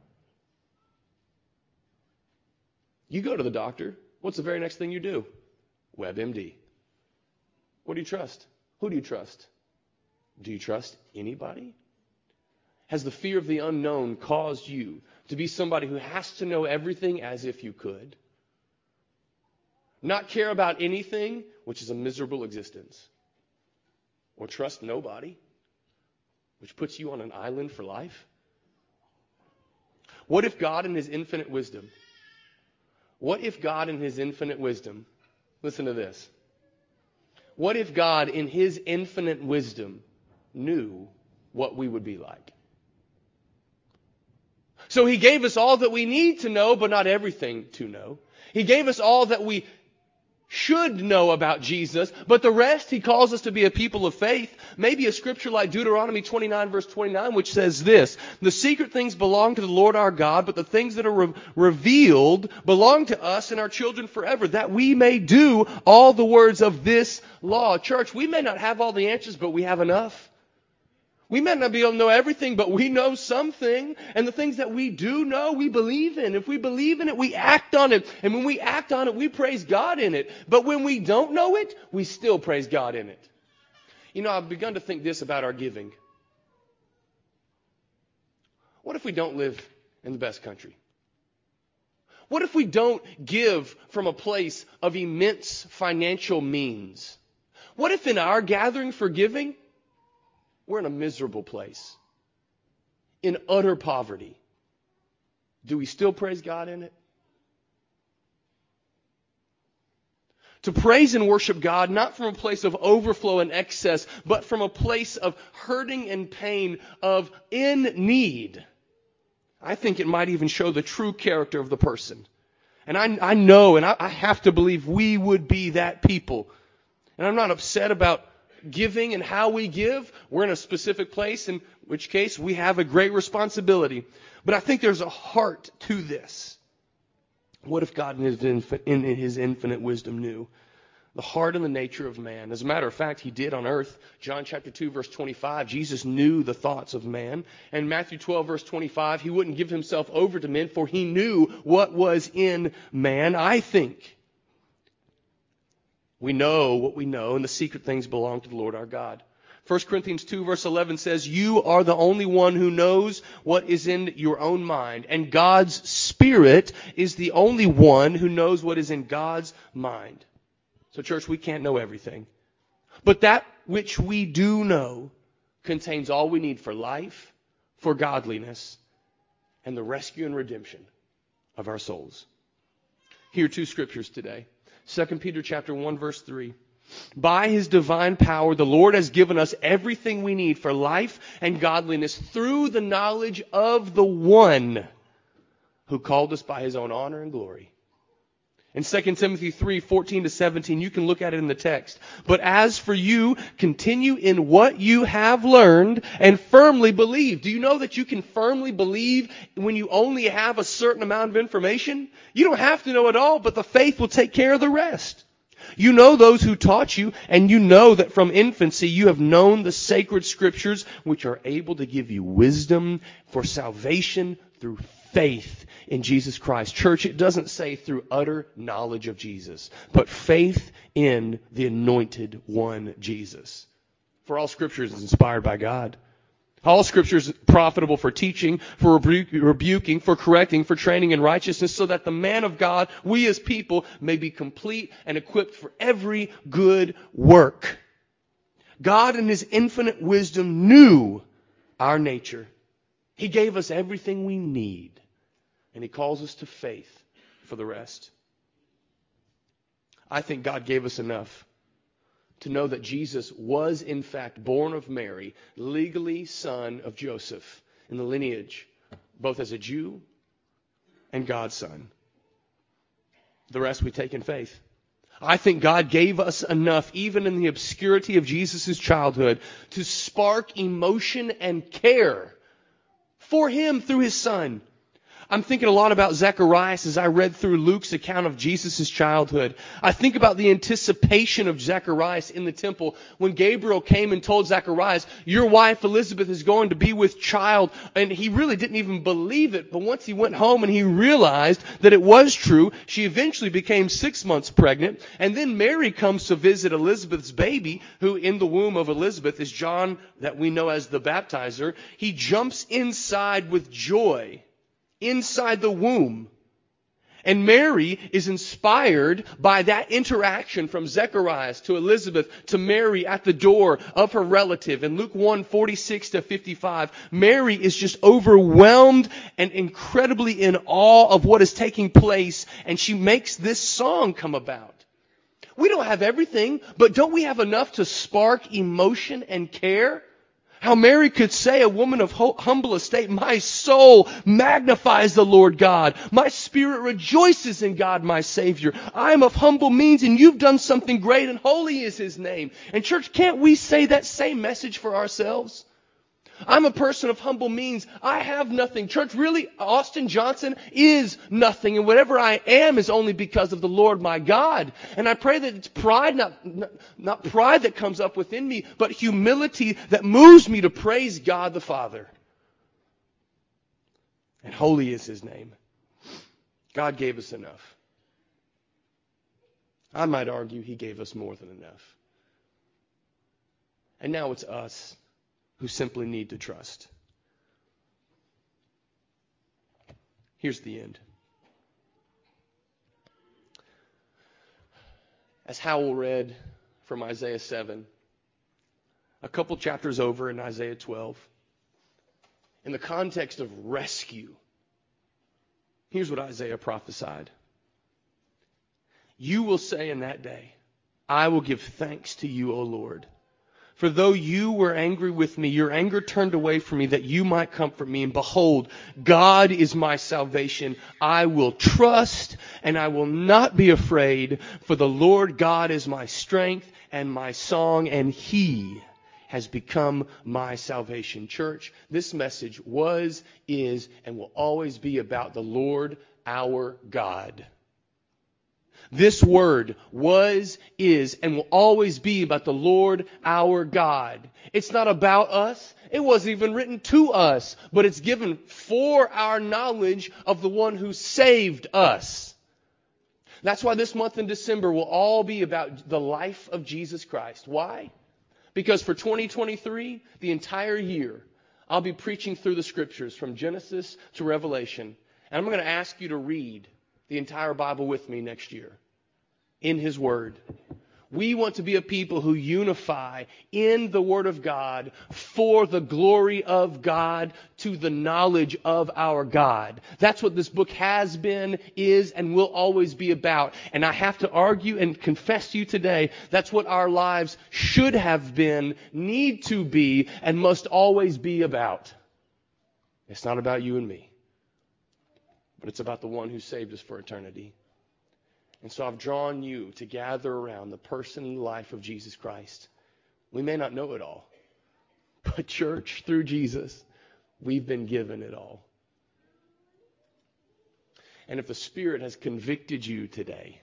You go to the doctor, what's the very next thing you do? WebMD. What do you trust? Who do you trust? Do you trust anybody? Has the fear of the unknown caused you to be somebody who has to know everything as if you could? Not care about anything, which is a miserable existence. Or trust nobody, which puts you on an island for life? What if God in his infinite wisdom, what if God in his infinite wisdom, listen to this. What if God in his infinite wisdom knew what we would be like? So he gave us all that we need to know, but not everything to know. He gave us all that we should know about Jesus, but the rest he calls us to be a people of faith. Maybe a scripture like Deuteronomy twenty-nine verse twenty-nine, which says this: the secret things belong to the Lord our God, but the things that are re- revealed belong to us and our children forever, that we may do all the words of this law. Church, we may not have all the answers, but we have enough. We may not be able to know everything, but we know something. And the things that we do know, we believe in. If we believe in it, we act on it. And when we act on it, we praise God in it. But when we don't know it, we still praise God in it. You know, I've begun to think this about our giving. What if we don't live in the best country? What if we don't give from a place of immense financial means? What if in our gathering for giving, we're in a miserable place, in utter poverty? Do we still praise God in it? To praise and worship God, not from a place of overflow and excess, but from a place of hurting and pain, of in need. I think it might even show the true character of the person. And I, I know, and I, I have to believe we would be that people. And I'm not upset about giving and how we give. We're in a specific place, in which case we have a great responsibility. But I think there's a heart to this. What if God in his, infin- in his infinite wisdom knew the heart and the nature of man? As a matter of fact, he did on earth. John chapter two, verse twenty-five, Jesus knew the thoughts of man. And Matthew twelve, verse twenty-five, he wouldn't give himself over to men, for he knew what was in man. I think we know what we know, and the secret things belong to the Lord our God. First Corinthians two, verse eleven says, you are the only one who knows what is in your own mind, and God's Spirit is the only one who knows what is in God's mind. So, church, we can't know everything. But that which we do know contains all we need for life, for godliness, and the rescue and redemption of our souls. Here are two scriptures today. Second Peter chapter one, verse three. By his divine power, the Lord has given us everything we need for life and godliness through the knowledge of the one who called us by his own honor and glory. In Second Timothy three, fourteen to seventeen, you can look at it in the text. But as for you, continue in what you have learned and firmly believe. Do you know that you can firmly believe when you only have a certain amount of information? You don't have to know it all, but the faith will take care of the rest. You know those who taught you, and you know that from infancy you have known the sacred scriptures, which are able to give you wisdom for salvation through faith in Jesus Christ. Church, it doesn't say through utter knowledge of Jesus, but faith in the anointed one, Jesus. For all scripture is inspired by God. All scripture is profitable for teaching, for rebu- rebuking, for correcting, for training in righteousness, so that the man of God, we as people, may be complete and equipped for every good work. God in his infinite wisdom knew our nature. He gave us everything we need, and he calls us to faith for the rest. I think God gave us enough to know that Jesus was in fact born of Mary, legally son of Joseph, in the lineage, both as a Jew and God's son. The rest we take in faith. I think God gave us enough, even in the obscurity of Jesus' childhood, to spark emotion and care for him through his son. I'm thinking a lot about Zacharias as I read through Luke's account of Jesus' childhood. I think about the anticipation of Zacharias in the temple when Gabriel came and told Zacharias, your wife Elizabeth is going to be with child. And he really didn't even believe it. But once he went home and he realized that it was true, she eventually became six months pregnant. And then Mary comes to visit Elizabeth's baby, who in the womb of Elizabeth is John, that we know as the baptizer. He jumps inside with joy. Inside the womb. And Mary is inspired by that interaction from Zacharias to Elizabeth to Mary at the door of her relative. In Luke one, forty-six to fifty-five, Mary is just overwhelmed and incredibly in awe of what is taking place. And she makes this song come about. We don't have everything, but don't we have enough to spark emotion and care? How Mary could say, a woman of humble estate, my soul magnifies the Lord God. My spirit rejoices in God, my Savior. I am of humble means, and you've done something great, and holy is his name. And church, can't we say that same message for ourselves? I'm a person of humble means. I have nothing. Church, really, Austin Johnson is nothing. And whatever I am is only because of the Lord my God. And I pray that it's pride, not, not, not pride that comes up within me, but humility that moves me to praise God the Father. And holy is his name. God gave us enough. I might argue he gave us more than enough. And now it's us who simply need to trust. Here's the end. As Howell read from Isaiah seven, a couple chapters over in Isaiah twelve, in the context of rescue, here's what Isaiah prophesied. You will say in that day, I will give thanks to you, O Lord. For though you were angry with me, your anger turned away from me that you might comfort me. And behold, God is my salvation. I will trust and I will not be afraid. For the Lord God is my strength and my song, and He has become my salvation. Church, this message was, is, and will always be about the Lord our God. This word was, is, and will always be about the Lord our God. It's not about us. It wasn't even written to us, but it's given for our knowledge of the one who saved us. That's why this month in December will all be about the life of Jesus Christ. Why? Because for twenty twenty-three, the entire year, I'll be preaching through the Scriptures from Genesis to Revelation. And I'm going to ask you to read the entire Bible with me next year in His Word. We want to be a people who unify in the Word of God for the glory of God to the knowledge of our God. That's what this book has been, is, and will always be about. And I have to argue and confess to you today, that's what our lives should have been, need to be, and must always be about. It's not about you and me, but it's about the one who saved us for eternity. And so I've drawn you to gather around the person and life of Jesus Christ. We may not know it all, but church, through Jesus, we've been given it all. And if the Spirit has convicted you today,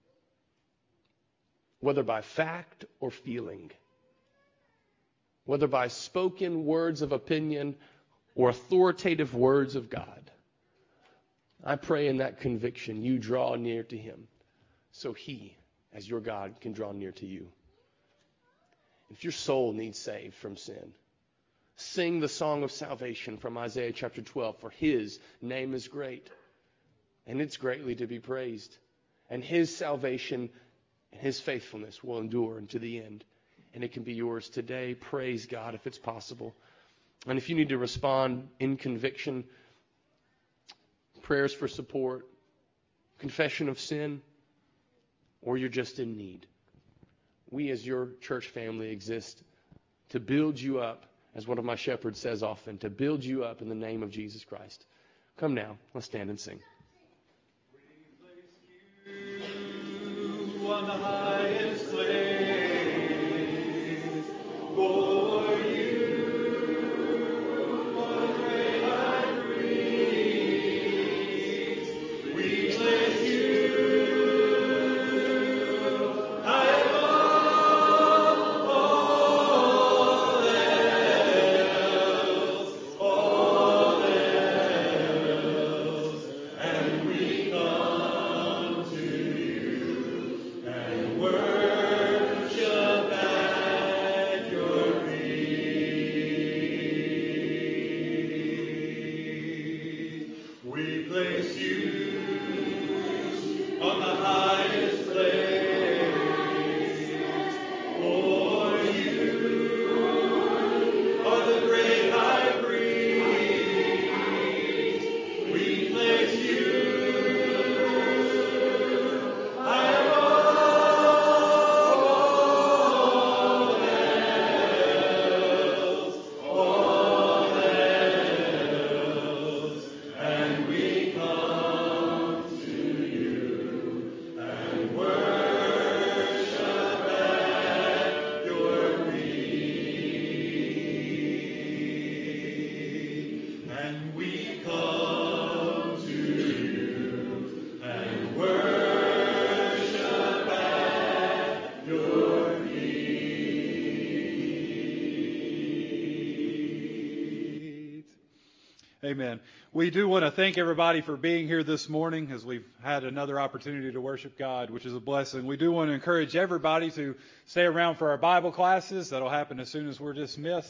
whether by fact or feeling, whether by spoken words of opinion or authoritative words of God, I pray in that conviction you draw near to Him, so He, as your God, can draw near to you. If your soul needs saved from sin, sing the song of salvation from Isaiah chapter twelve. For His name is great, and it's greatly to be praised. And His salvation and His faithfulness will endure unto the end. And it can be yours today. Praise God if it's possible. And if you need to respond in conviction, prayers for support, confession of sin, or you're just in need, we as your church family exist to build you up, as one of my shepherds says often, to build you up in the name of Jesus Christ. Come now, let's stand and sing. We place you on the highest place, for you are great high priest. We place you Amen. We do want to thank everybody for being here this morning as we've had another opportunity to worship God, which is a blessing. We do want to encourage everybody to stay around for our Bible classes. That'll happen as soon as we're dismissed.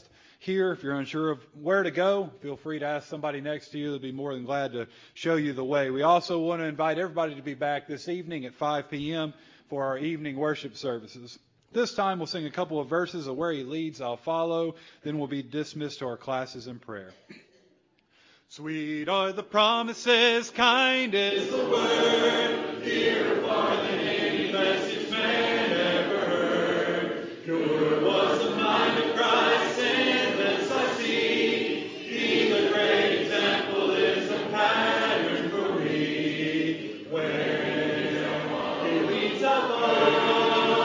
here. If you're unsure of where to go, feel free to ask somebody next to you. They'll be more than glad to show you the way. We also want to invite everybody to be back this evening at five p.m. for our evening worship services. This time we'll sing a couple of verses of Where He Leads, I'll Follow. Then we'll be dismissed to our classes in prayer. Sweet are the promises, kind is the word, dearer far than any message man ever heard. Pure was the mind of Christ, and this I see. He, the great example, is the pattern for me. Where He leads, I'll follow.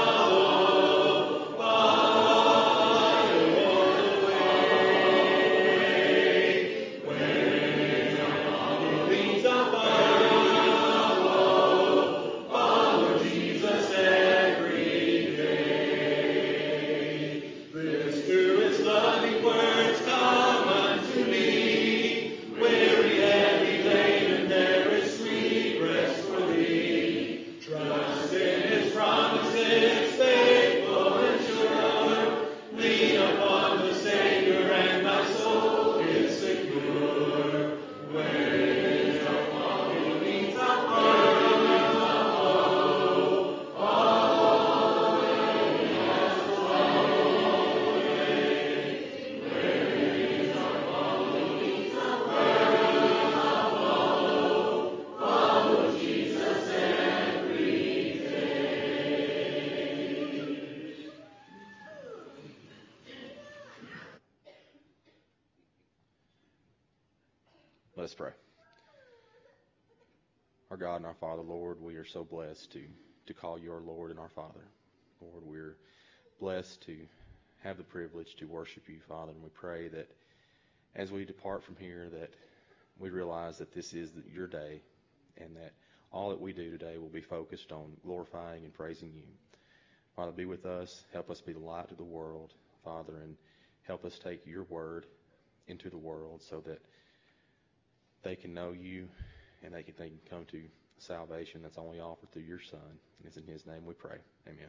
Let us pray. Our God and our Father, Lord, we are so blessed to, to call you our Lord and our Father. Lord, we're blessed to have the privilege to worship you, Father, and we pray that as we depart from here that we realize that this is the, your day and that all that we do today will be focused on glorifying and praising you. Father, be with us. Help us be the light to the world, Father, and help us take your word into the world so that they can know you and they can, they can come to salvation that's only offered through your Son. And it's in his name we pray. Amen.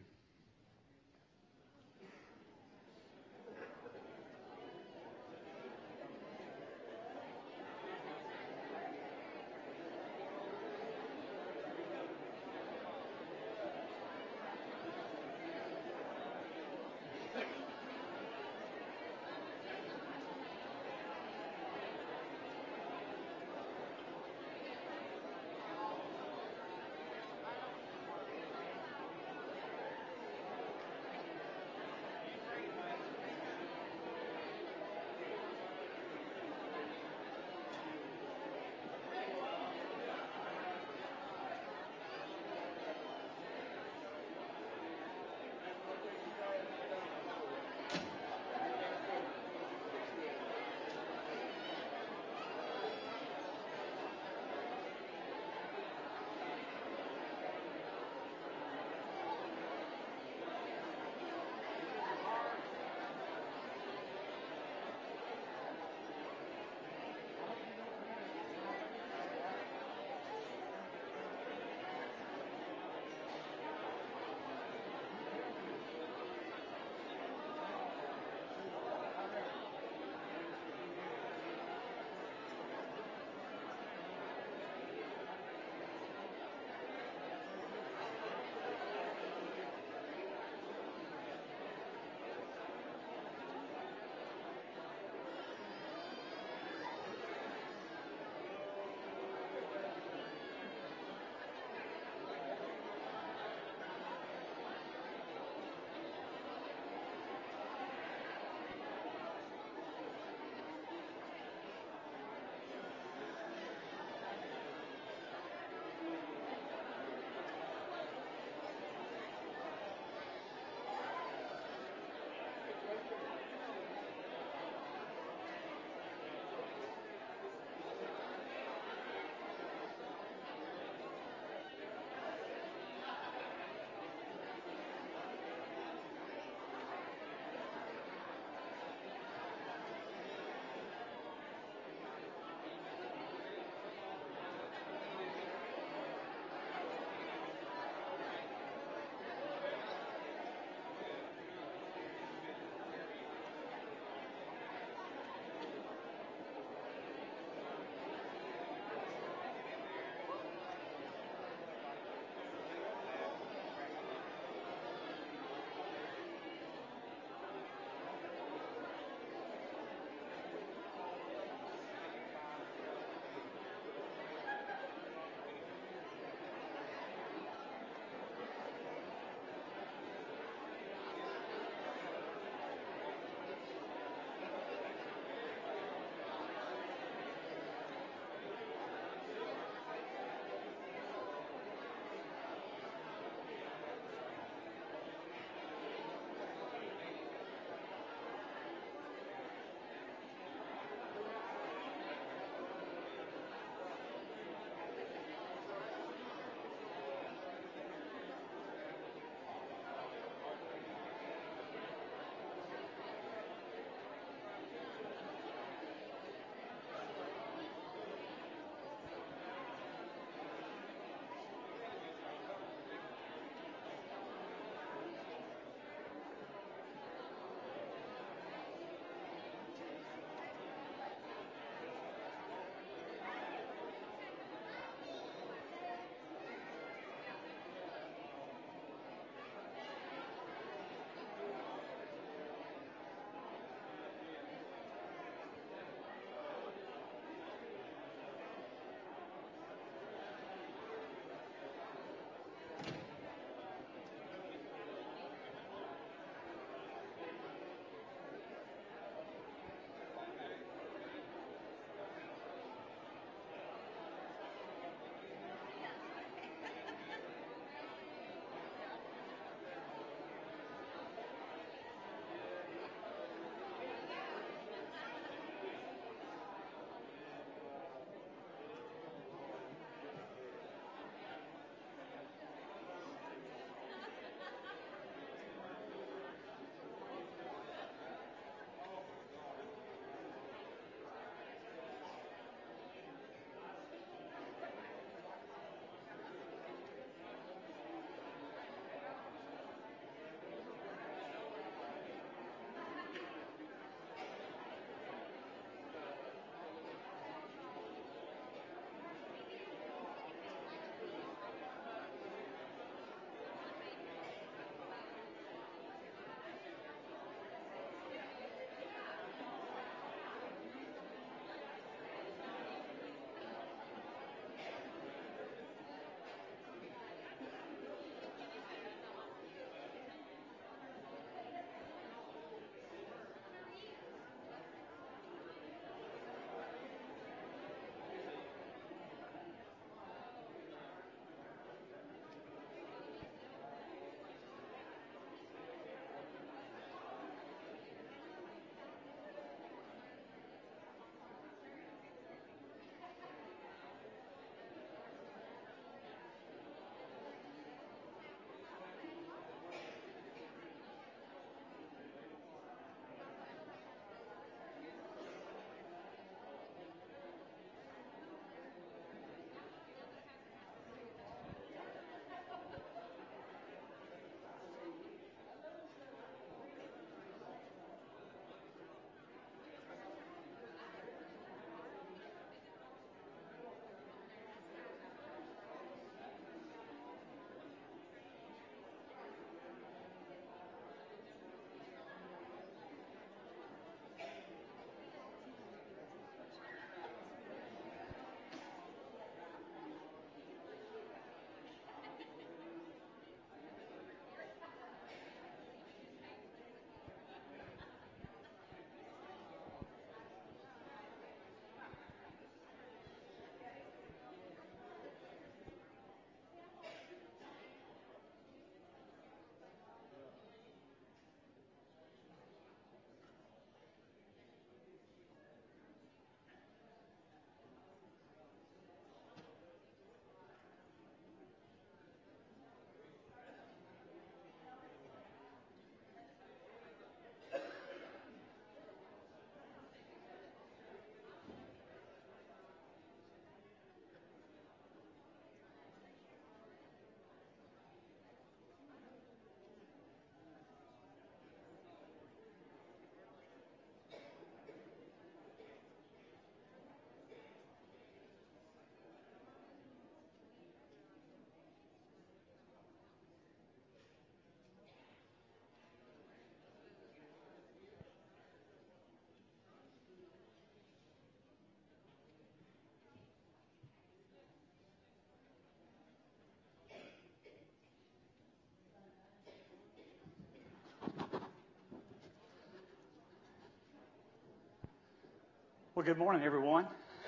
Well, good morning, everyone.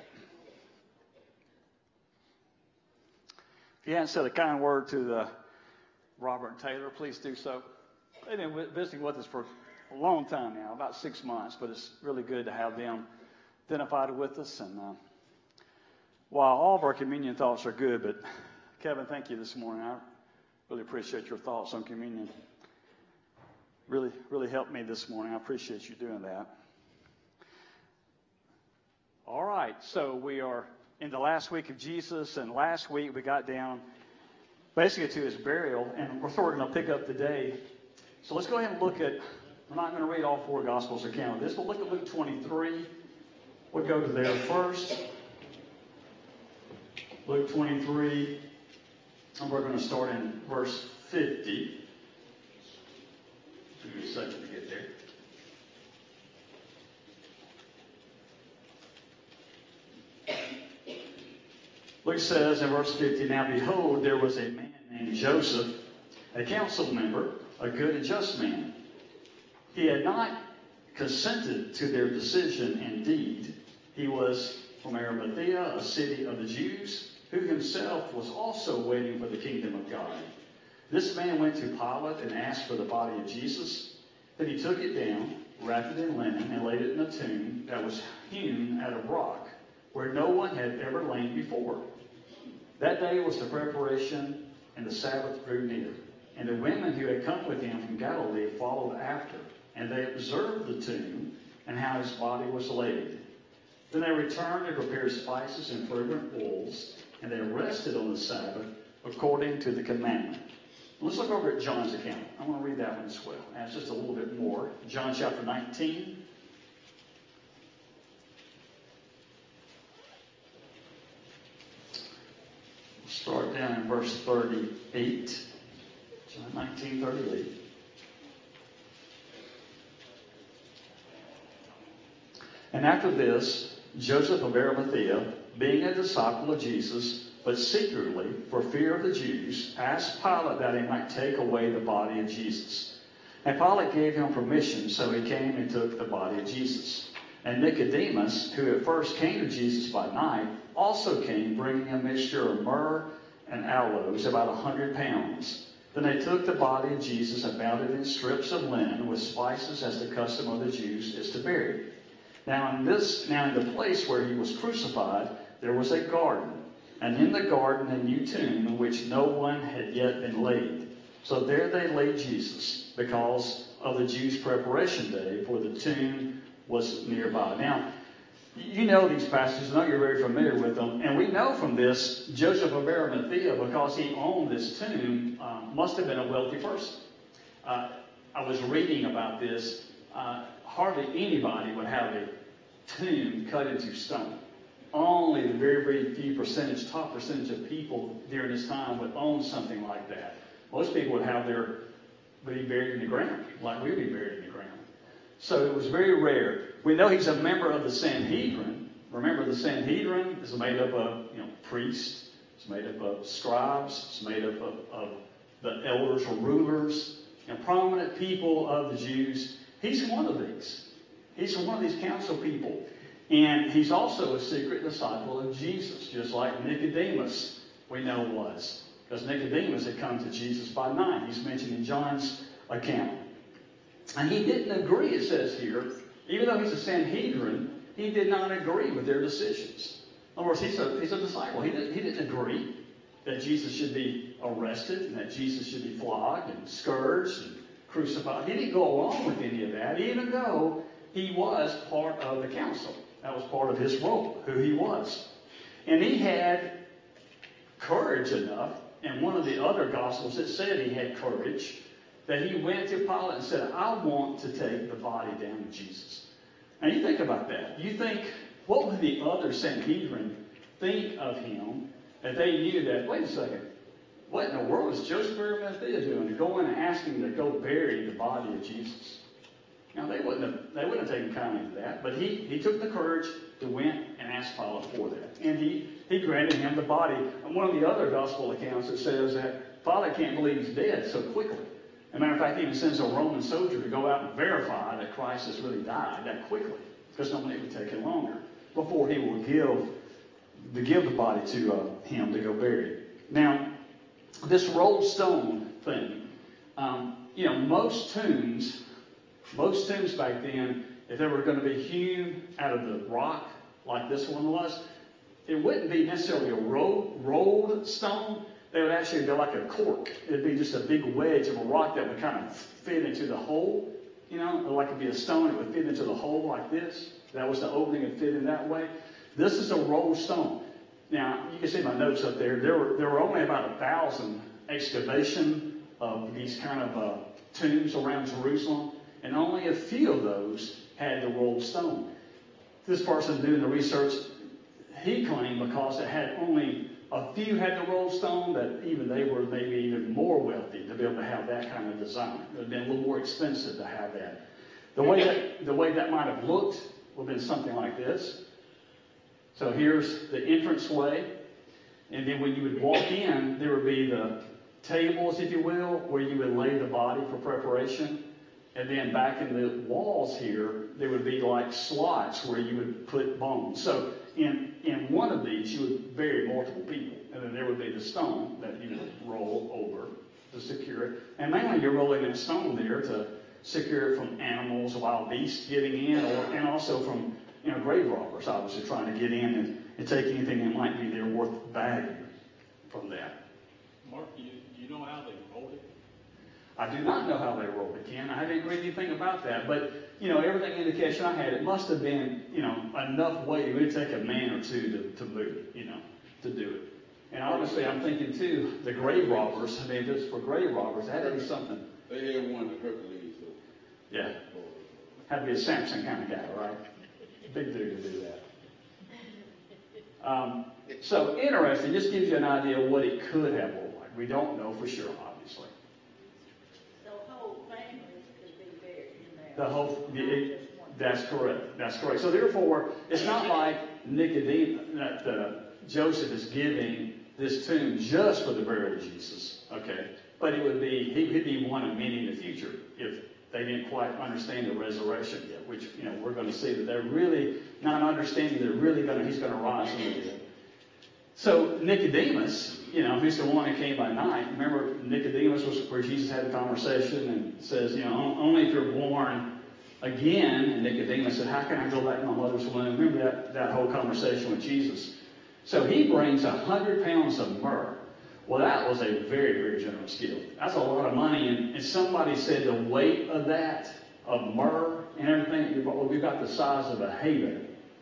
If you hadn't said a kind word to the Robert and Taylor, please do so. They've been visiting with us for a long time now, about six months, but it's really good to have them identified with us. And uh, while all of our communion thoughts are good, but Kevin, thank you this morning. I really appreciate your thoughts on communion. Really, really helped me this morning. I appreciate you doing that. All right, so we are in the last week of Jesus, and last week we got down basically to his burial, and we're sort of going to pick up today. So let's go ahead and look at, we're not going to read all four Gospels account of this, but look at Luke twenty-three. We'll go to there first. Luke twenty-three, and we're going to start in verse fifty. Give me a second to get there. Luke says in verse fifty, "Now behold, there was a man named Joseph, a council member, a good and just man. He had not consented to their decision. Indeed, he was from Arimathea, a city of the Jews, who himself was also waiting for the kingdom of God. This man went to Pilate and asked for the body of Jesus. Then he took it down, wrapped it in linen, and laid it in a tomb that was hewn out of rock, where no one had ever lain before. That day was the preparation, and the Sabbath drew near. And the women who had come with him from Galilee followed after, and they observed the tomb and how his body was laid. Then they returned and prepared spices and fragrant oils, and they rested on the Sabbath according to the commandment." Let's look over at John's account. I want to read that one as well. And it's just a little bit more. John chapter nineteen. Start down in verse thirty-eight. John nineteen, thirty-eight. "And after this, Joseph of Arimathea, being a disciple of Jesus, but secretly, for fear of the Jews, asked Pilate that he might take away the body of Jesus. And Pilate gave him permission, so he came and took the body of Jesus. And Nicodemus, who at first came to Jesus by night, also came, bringing a mixture of myrrh and aloes, about a hundred pounds. Then they took the body of Jesus and bound it in strips of linen with spices, as the custom of the Jews is to bury. Now in this, now in the place where he was crucified, there was a garden, and in the garden a new tomb in which no one had yet been laid. So there they laid Jesus, because of the Jews' preparation day, for the tomb was nearby." Now, you know these passages. I know you're very familiar with them. And we know from this, Joseph of Arimathea, because he owned this tomb, uh, must have been a wealthy person. Uh, I was reading about this. Uh, hardly anybody would have a tomb cut into stone. Only the very, very few percentage, top percentage of people during this time would own something like that. Most people would have their, would be buried in the ground, like we would be buried in the ground. So it was very rare. We know he's a member of the Sanhedrin. Remember, the Sanhedrin is made up of, you know, priests. It's made up of scribes. It's made up of, of the elders or rulers and prominent people of the Jews. He's one of these. He's one of these council people. And he's also a secret disciple of Jesus, just like Nicodemus, we know, was. Because Nicodemus had come to Jesus by night. He's mentioned in John's account. And he didn't agree, it says here. Even though he's a Sanhedrin, he did not agree with their decisions. In other words, he's a, he's a disciple. He didn't, he didn't agree that Jesus should be arrested and that Jesus should be flogged and scourged and crucified. He didn't go along with any of that, even though he was part of the council. That was part of his role, who he was. And he had courage enough, and one of the other Gospels, it said he had courage, that he went to Pilate and said, "I want to take the body down of Jesus." Now you think about that. You think, what would the other Sanhedrin think of him if they knew that, wait a second, what in the world is Joseph of Arimathea doing to go in and ask him to go bury the body of Jesus? Now, they wouldn't have, they wouldn't have taken kindly to that, but he, he took the courage to went and ask Pilate for that. And he, he granted him the body. And one of the other gospel accounts, it says that Pilate can't believe he's dead so quickly. As a matter of fact, he even sends a Roman soldier to go out and verify that Christ has really died that quickly, because normally it would take him longer. before he will give to give the body to uh, him to go bury it. Now, this rolled stone thing, um, you know, most tombs, most tombs back then, if they were going to be hewn out of the rock like this one was, it wouldn't be necessarily a roll, rolled stone. They would actually go like a cork. It'd be just a big wedge of a rock that would kind of fit into the hole, you know, or like it'd be a stone, it would fit into the hole like this. That was the opening and fit in that way. This is a rolled stone. Now, you can see my notes up there. There were, there were only about a thousand excavation of these kind of uh, tombs around Jerusalem, and only a few of those had the rolled stone. This person doing the research, he claimed because it had only a few had the rolled stone, that even they were maybe even more wealthy to be able to have that kind of design. It would have been a little more expensive to have that. The way that, the way that might have looked would have been something like this. So here's the entranceway, and then when you would walk in, there would be the tables, if you will, where you would lay the body for preparation. And then back in the walls here, there would be like slots where you would put bones. So in, in one of these, you would bury multiple people. And then there would be the stone that you would roll over to secure it. And mainly you're rolling that stone there to secure it from animals, wild beasts getting in, or, and also from, you know, grave robbers, obviously, trying to get in and, and take anything that might be there worth value from that. Mark, you, you know how they rolled it? I do not know how they rolled it, Ken. I didn't read anything about that. But, you know, everything indication I had, it must have been, you know, enough weight. It would take a man or two to, to move it, you know, to do it. And obviously, I'm thinking, too, the grave robbers, I mean, just for grave robbers, that had to be something. They had one to Hercules. So. Yeah. Had to be a Samson kind of guy, right? Big dude to do that. Um, so, interesting. Just gives you an idea of what it could have looked like. We don't know for sure, obviously. The whole, it, that's correct. That's correct. So therefore, it's not like Nicodemus, that uh, Joseph is giving this tomb just for the burial of Jesus. Okay, but it would be he could be one of many in the future if they didn't quite understand the resurrection yet. Which, you know, we're going to see that they're really not understanding. They're really going to. He's going to rise from the dead. So Nicodemus, you know, who's the one who came by night. Remember, Nicodemus was where Jesus had a conversation and says, you know, only if you're born again. And Nicodemus said, how can I go back to my mother's womb? Remember that, that whole conversation with Jesus. So he brings a hundred pounds of myrrh. Well, that was a very, very generous gift. That's a lot of money. And, and somebody said the weight of that, of myrrh and everything, well, we got the size of a hay bale.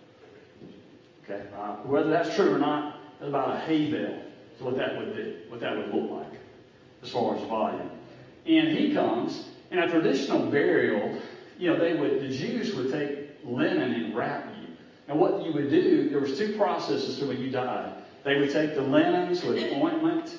Okay, uh, whether that's true or not, it's about a hay bale. Is what that would do, what that would look like as far as volume. And he comes, in a traditional burial, you know, they would, the Jews would take linen and wrap you. And what you would do, there was two processes to when you died. They would take the linens with ointment,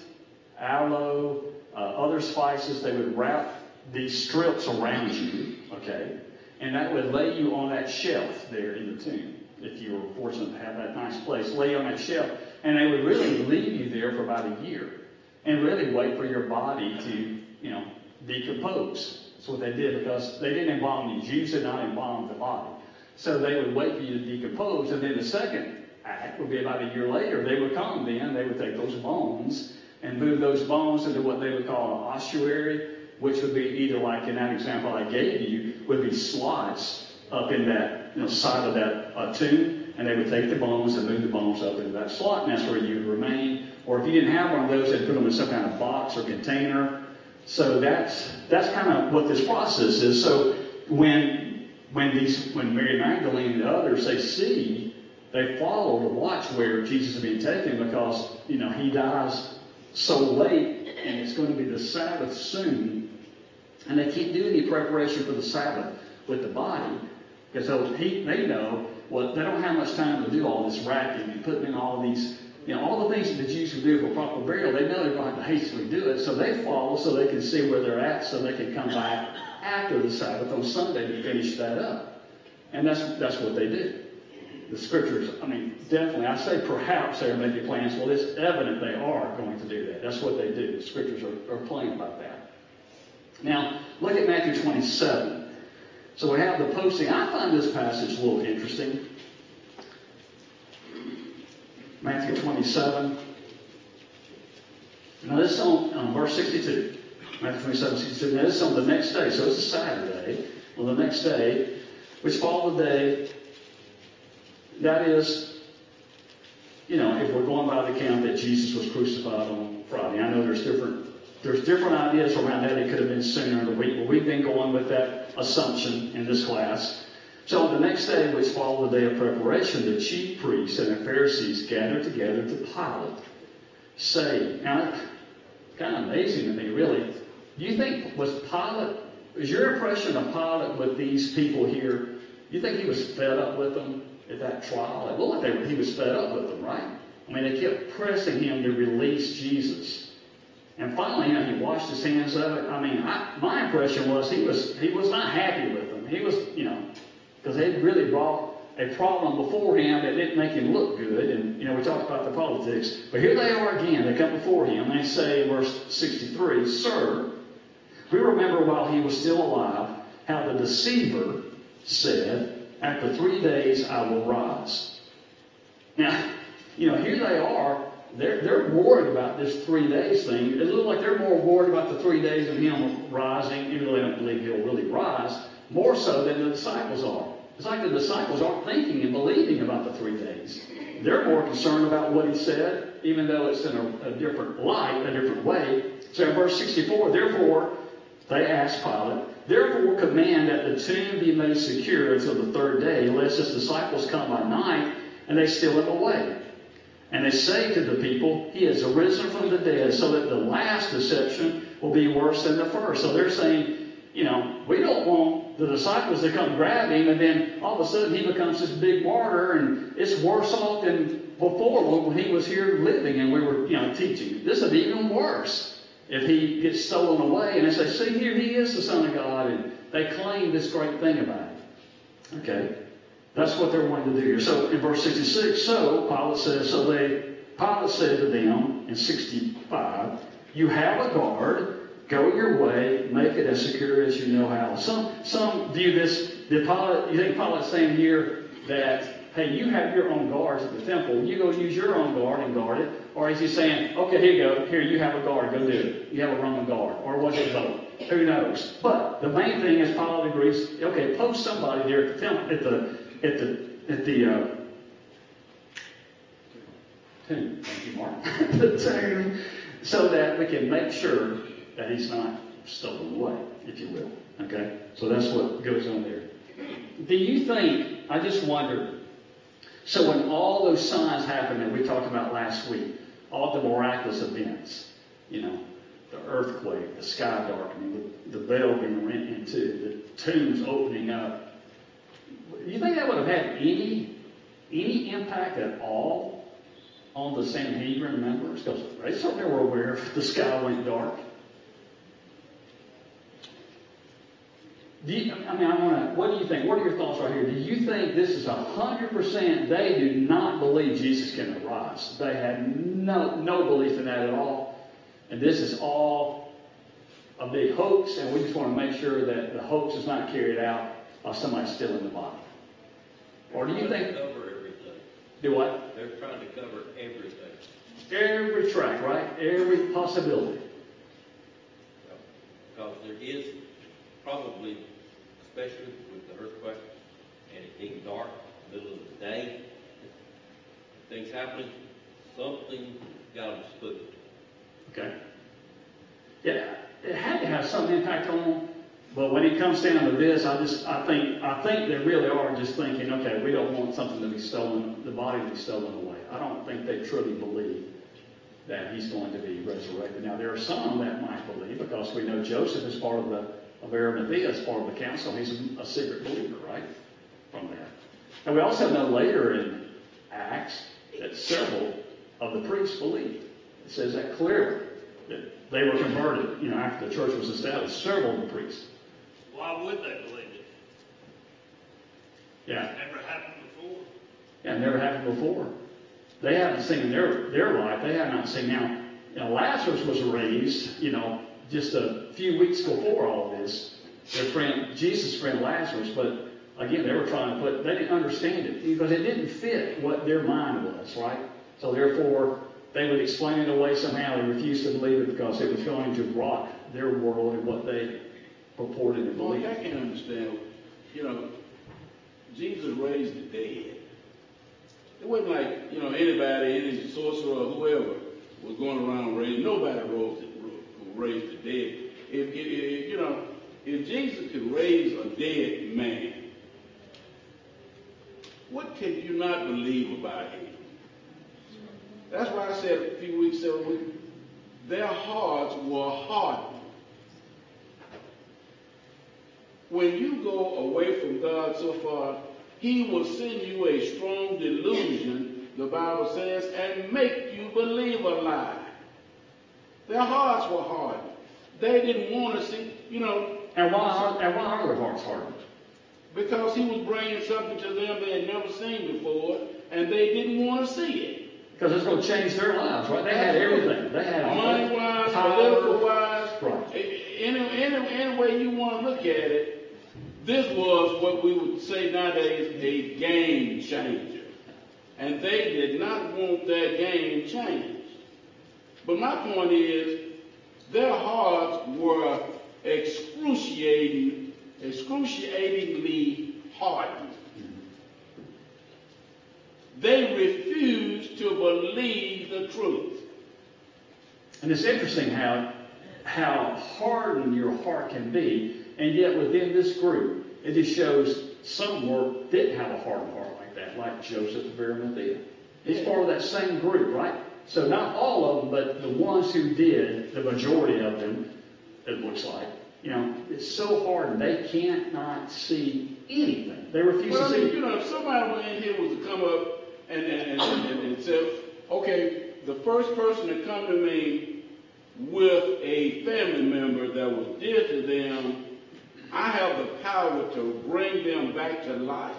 aloe, uh, other spices. They would wrap these strips around you, okay, and that would lay you on that shelf there in the tomb. If you were fortunate to have that nice place, lay on that shelf. And they would really leave you there for about a year and really wait for your body to, you know, decompose. That's what they did, because they didn't embalm you. Jews did not embalm the body. So they would wait for you to decompose. And then the second act would be about a year later. They would come then, they would take those bones and move those bones into what they would call an ossuary, which would be either like in that example I gave you, would be slots up in that, you know, side of that uh, tomb, and they would take the bones and move the bones up into that slot, and that's where you would remain. Or if you didn't have one of those, they'd put them in some kind of box or container. So that's that's kind of what this process is. So when when these when Mary Magdalene and the others they see, they follow to watch where Jesus is being taken, because you know he dies so late, and it's going to be the Sabbath soon, and they can't do any preparation for the Sabbath with the body. Because so he, they know, well, they don't have much time to do all this wrapping and putting in all these, you know, all the things that the Jews would do for proper burial. They know they're going to have to hastily do it. So they follow so they can see where they're at, so they can come back after the Sabbath on Sunday to finish that up. And that's that's what they do. The scriptures, I mean, definitely, I say perhaps they're making plans. Well, it's evident they are going to do that. That's what they do. The scriptures are, are plain about that. Now, look at Matthew twenty-seven. So we have the posting. I find this passage a little interesting. Matthew twenty-seven. Now this is on, on verse sixty-two. Matthew twenty-seven, sixty-two. Now this is on the next day. So it's a Saturday. On the next day, which followed the day, that is, you know, if we're going by the account that Jesus was crucified on Friday. I know there's different there's different ideas around that. It could have been sooner in the week, but we've been going with that assumption in this class. So on the next day, which followed the day of preparation, the chief priests and the Pharisees gathered together to Pilate, saying, now, it's kind of amazing to me, really. Do you think, was Pilate, is your impression of Pilate with these people here, do you think he was fed up with them at that trial? It looked like he was fed up with them, right? I mean, they kept pressing him to release Jesus. And finally, you know, he washed his hands of it. I mean, I, my impression was he was he was not happy with them. He was, you know, because they really brought a problem before him that didn't make him look good. And, you know, we talked about the politics. But here they are again. They come before him. And they say in verse sixty-three, Sir, we remember while he was still alive how the deceiver said, after three days I will rise. Now, you know, here they are. They're, they're worried about this three days thing. It looks like they're more worried about the three days of him rising, even though they don't believe he'll really rise, more so than the disciples are. It's like the disciples aren't thinking and believing about the three days. They're more concerned about what he said, even though it's in a, a different light, a different way. So in verse sixty-four, therefore, they asked Pilate, therefore command that the tomb be made secure until the third day, lest his disciples come by night and they steal him away. And they say to the people, he has arisen from the dead, so that the last deception will be worse than the first. So they're saying, you know, we don't want the disciples to come grab him, and then all of a sudden he becomes this big martyr, and it's worse off than before when he was here living and we were, you know, teaching. This would be even worse if he gets stolen away. And they say, see, here he is, the Son of God, and they claim this great thing about him. Okay. That's what they're wanting to do here. So in verse sixty-six, so Pilate says, so they, Pilate said to them in sixty-five, you have a guard, go your way, make it as secure as you know how. Some some view this, did Pilate, you think Pilate's saying here that, hey, you have your own guards at the temple, you go use your own guard and guard it? Or is he saying, okay, here you go, here you have a guard, go do it. You have a Roman guard. Or was it both? Who knows? But the main thing is Pilate agrees, okay, post somebody there at the temple, at the At the at the uh, tomb, thank you, Mark, the tomb, so that we can make sure that he's not stolen away, if you will. Okay, so that's what goes on there. Do you think? I just wonder. So when all those signs happen that we talked about last week, all the miraculous events, you know, the earthquake, the sky darkening, the, the veil being rent in two, the tombs opening up. Do you think that would have had any any impact at all on the Sanhedrin members? Because they certainly were aware if the sky went dark. Do you, I mean, I want to. What do you think? What are your thoughts right here? Do you think this is a hundred percent? They do not believe Jesus can arise. They have no no belief in that at all, and this is all a big hoax. And we just want to make sure that the hoax is not carried out by somebody stealing the body. Or do you think? Cover everything. Do what? They're trying to cover everything. Every track, right? Every possibility. Because there is probably, especially with the earthquake and it being dark, middle of the day, things happening, something got them spooked. Okay. Yeah, it had to have some impact on them. But when it comes down to this, I just I think I think they really are just thinking, okay, we don't want something to be stolen, the body to be stolen away. I don't think they truly believe that he's going to be resurrected. Now there are some that might believe, because we know Joseph is part of the of Arimathea, is part of the council. He's a, a secret believer, right? From that. And we also know later in Acts that several of the priests believed. It says that clearly, that they were converted, you know, after the church was established. Several of the priests. Why would they believe it? Yeah. It never happened before. Yeah, it never happened before. They haven't seen in their, their life, they have not seen. Now, you know, Lazarus was raised, you know, just a few weeks before all of this. Their friend, Jesus' friend Lazarus, but again, they were trying to put, they didn't understand it because it didn't fit what their mind was, right? So therefore, they would explain it away somehow. They refused to believe it because it was going to rock their world and what they purported to Well, believe. I can't understand. You know, Jesus raised the dead. It wasn't like, you know, anybody, any sorcerer or whoever was going around raising. Nobody rose the, raised the dead. If, if, if, you know, if Jesus could raise a dead man, what can you not believe about him? That's why I said a few weeks ago, their hearts were hardened. When you go away from God so far, He will send you a strong delusion, the Bible says, and make you believe a lie. Their hearts were hardened. They didn't want to see, you know. And why are, and why are their hearts hardened? Because He was bringing something to them they had never seen before, and they didn't want to see it. Because it's going to change their lives, right? They had everything. They had money-wise, political-wise, right. Any, any, any way you want to look at it, this was what we would say nowadays a game changer. And they did not want that game changed. But my point is, their hearts were excruciating, excruciatingly hardened. They refused to believe the truth. And it's interesting how, how hardened your heart can be, and yet within this group, it just shows some were, didn't have a hardened heart like that, like Joseph of Arimathea. He's yeah. part of that same group, right? So not all of them, but the ones who did, the majority of them, it looks like, you know, it's so hardened they can't not see anything. They refuse well, to I mean, see. You know, if somebody in here was to come up and, and, and, and, and say, okay, the first person to come to me with a family member that was dear to them, I have the power to bring them back to life.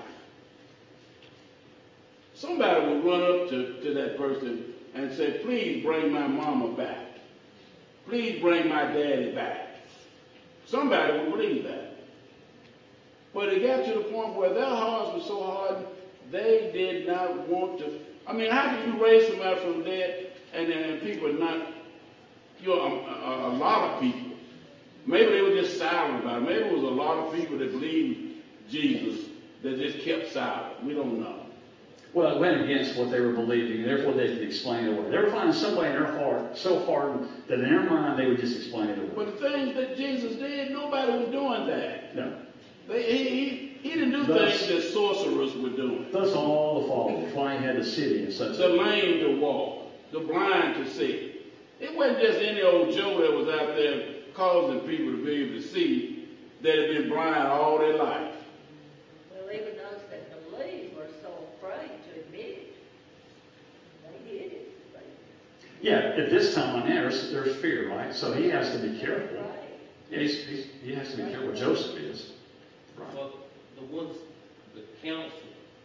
Somebody would run up to, to that person and say, please bring my mama back. Please bring my daddy back. Somebody would believe that. But it got to the point where their hearts were so hardened, they did not want to. I mean, how can you raise somebody from the dead and then people are not, you know, a, a, a lot of people. Maybe they were just silent about it. Maybe it was a lot of people that believed Jesus that just kept silent. We don't know. Well, it went against what they were believing, and therefore they could explain it away. They were finding some way in their heart so hardened that in their mind they would just explain it away. But the things that Jesus did, nobody was doing that. No. They, he, he, he didn't do thus, things that sorcerers were doing. Thus all the followers, why he had the city and such. The lame to walk, the blind to see. It wasn't just any old Joe that was out there causing people to be able to see that had been blind all their life. Well, even those that believe were so afraid to admit it. They did it. Yeah, at this time there's, there's fear, right? So he has to be careful. Right. Yeah, he's, he's, he has to be careful. Joseph is. Right. Well, the ones, the council,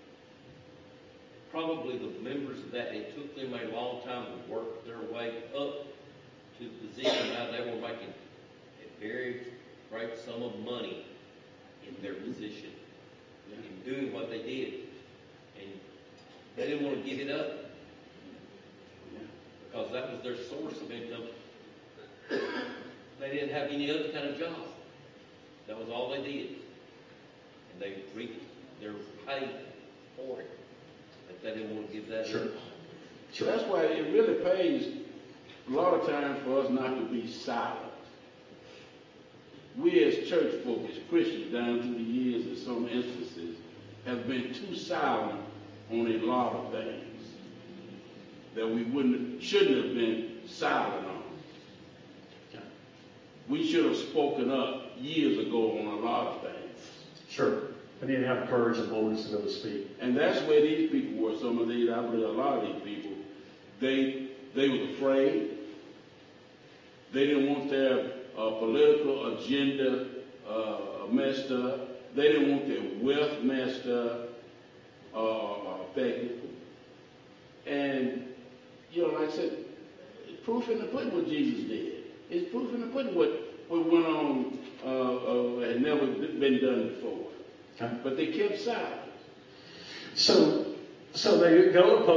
probably the members of that, it took them a long time to work their way up to the position. Now they were making a very great sum of money in their position, in doing what they did. And they didn't want to give it up because that was their source of income. They didn't have any other kind of job. That was all they did. And they reaped their pay for it. But they didn't want to give that sure. up. So that's why it really pays a lot of times for us not to be silent. We as church folk, as Christians, down through the years in some instances, have been too silent on a lot of things that we wouldn't, shouldn't have been silent on. We should have spoken up years ago on a lot of things. Sure. We need to have courage and boldness to go to speak. And that's where these people were. Some of these, I believe a lot of these people, they they was afraid. They didn't want their uh, political agenda uh, messed up. They didn't want their wealth messed up or uh, affected. And, you know, like I said, it's proof in the pudding what Jesus did. It's proof in the pudding what, what went on uh, uh, had never been done before. Okay. But they kept silent. So, so they go to post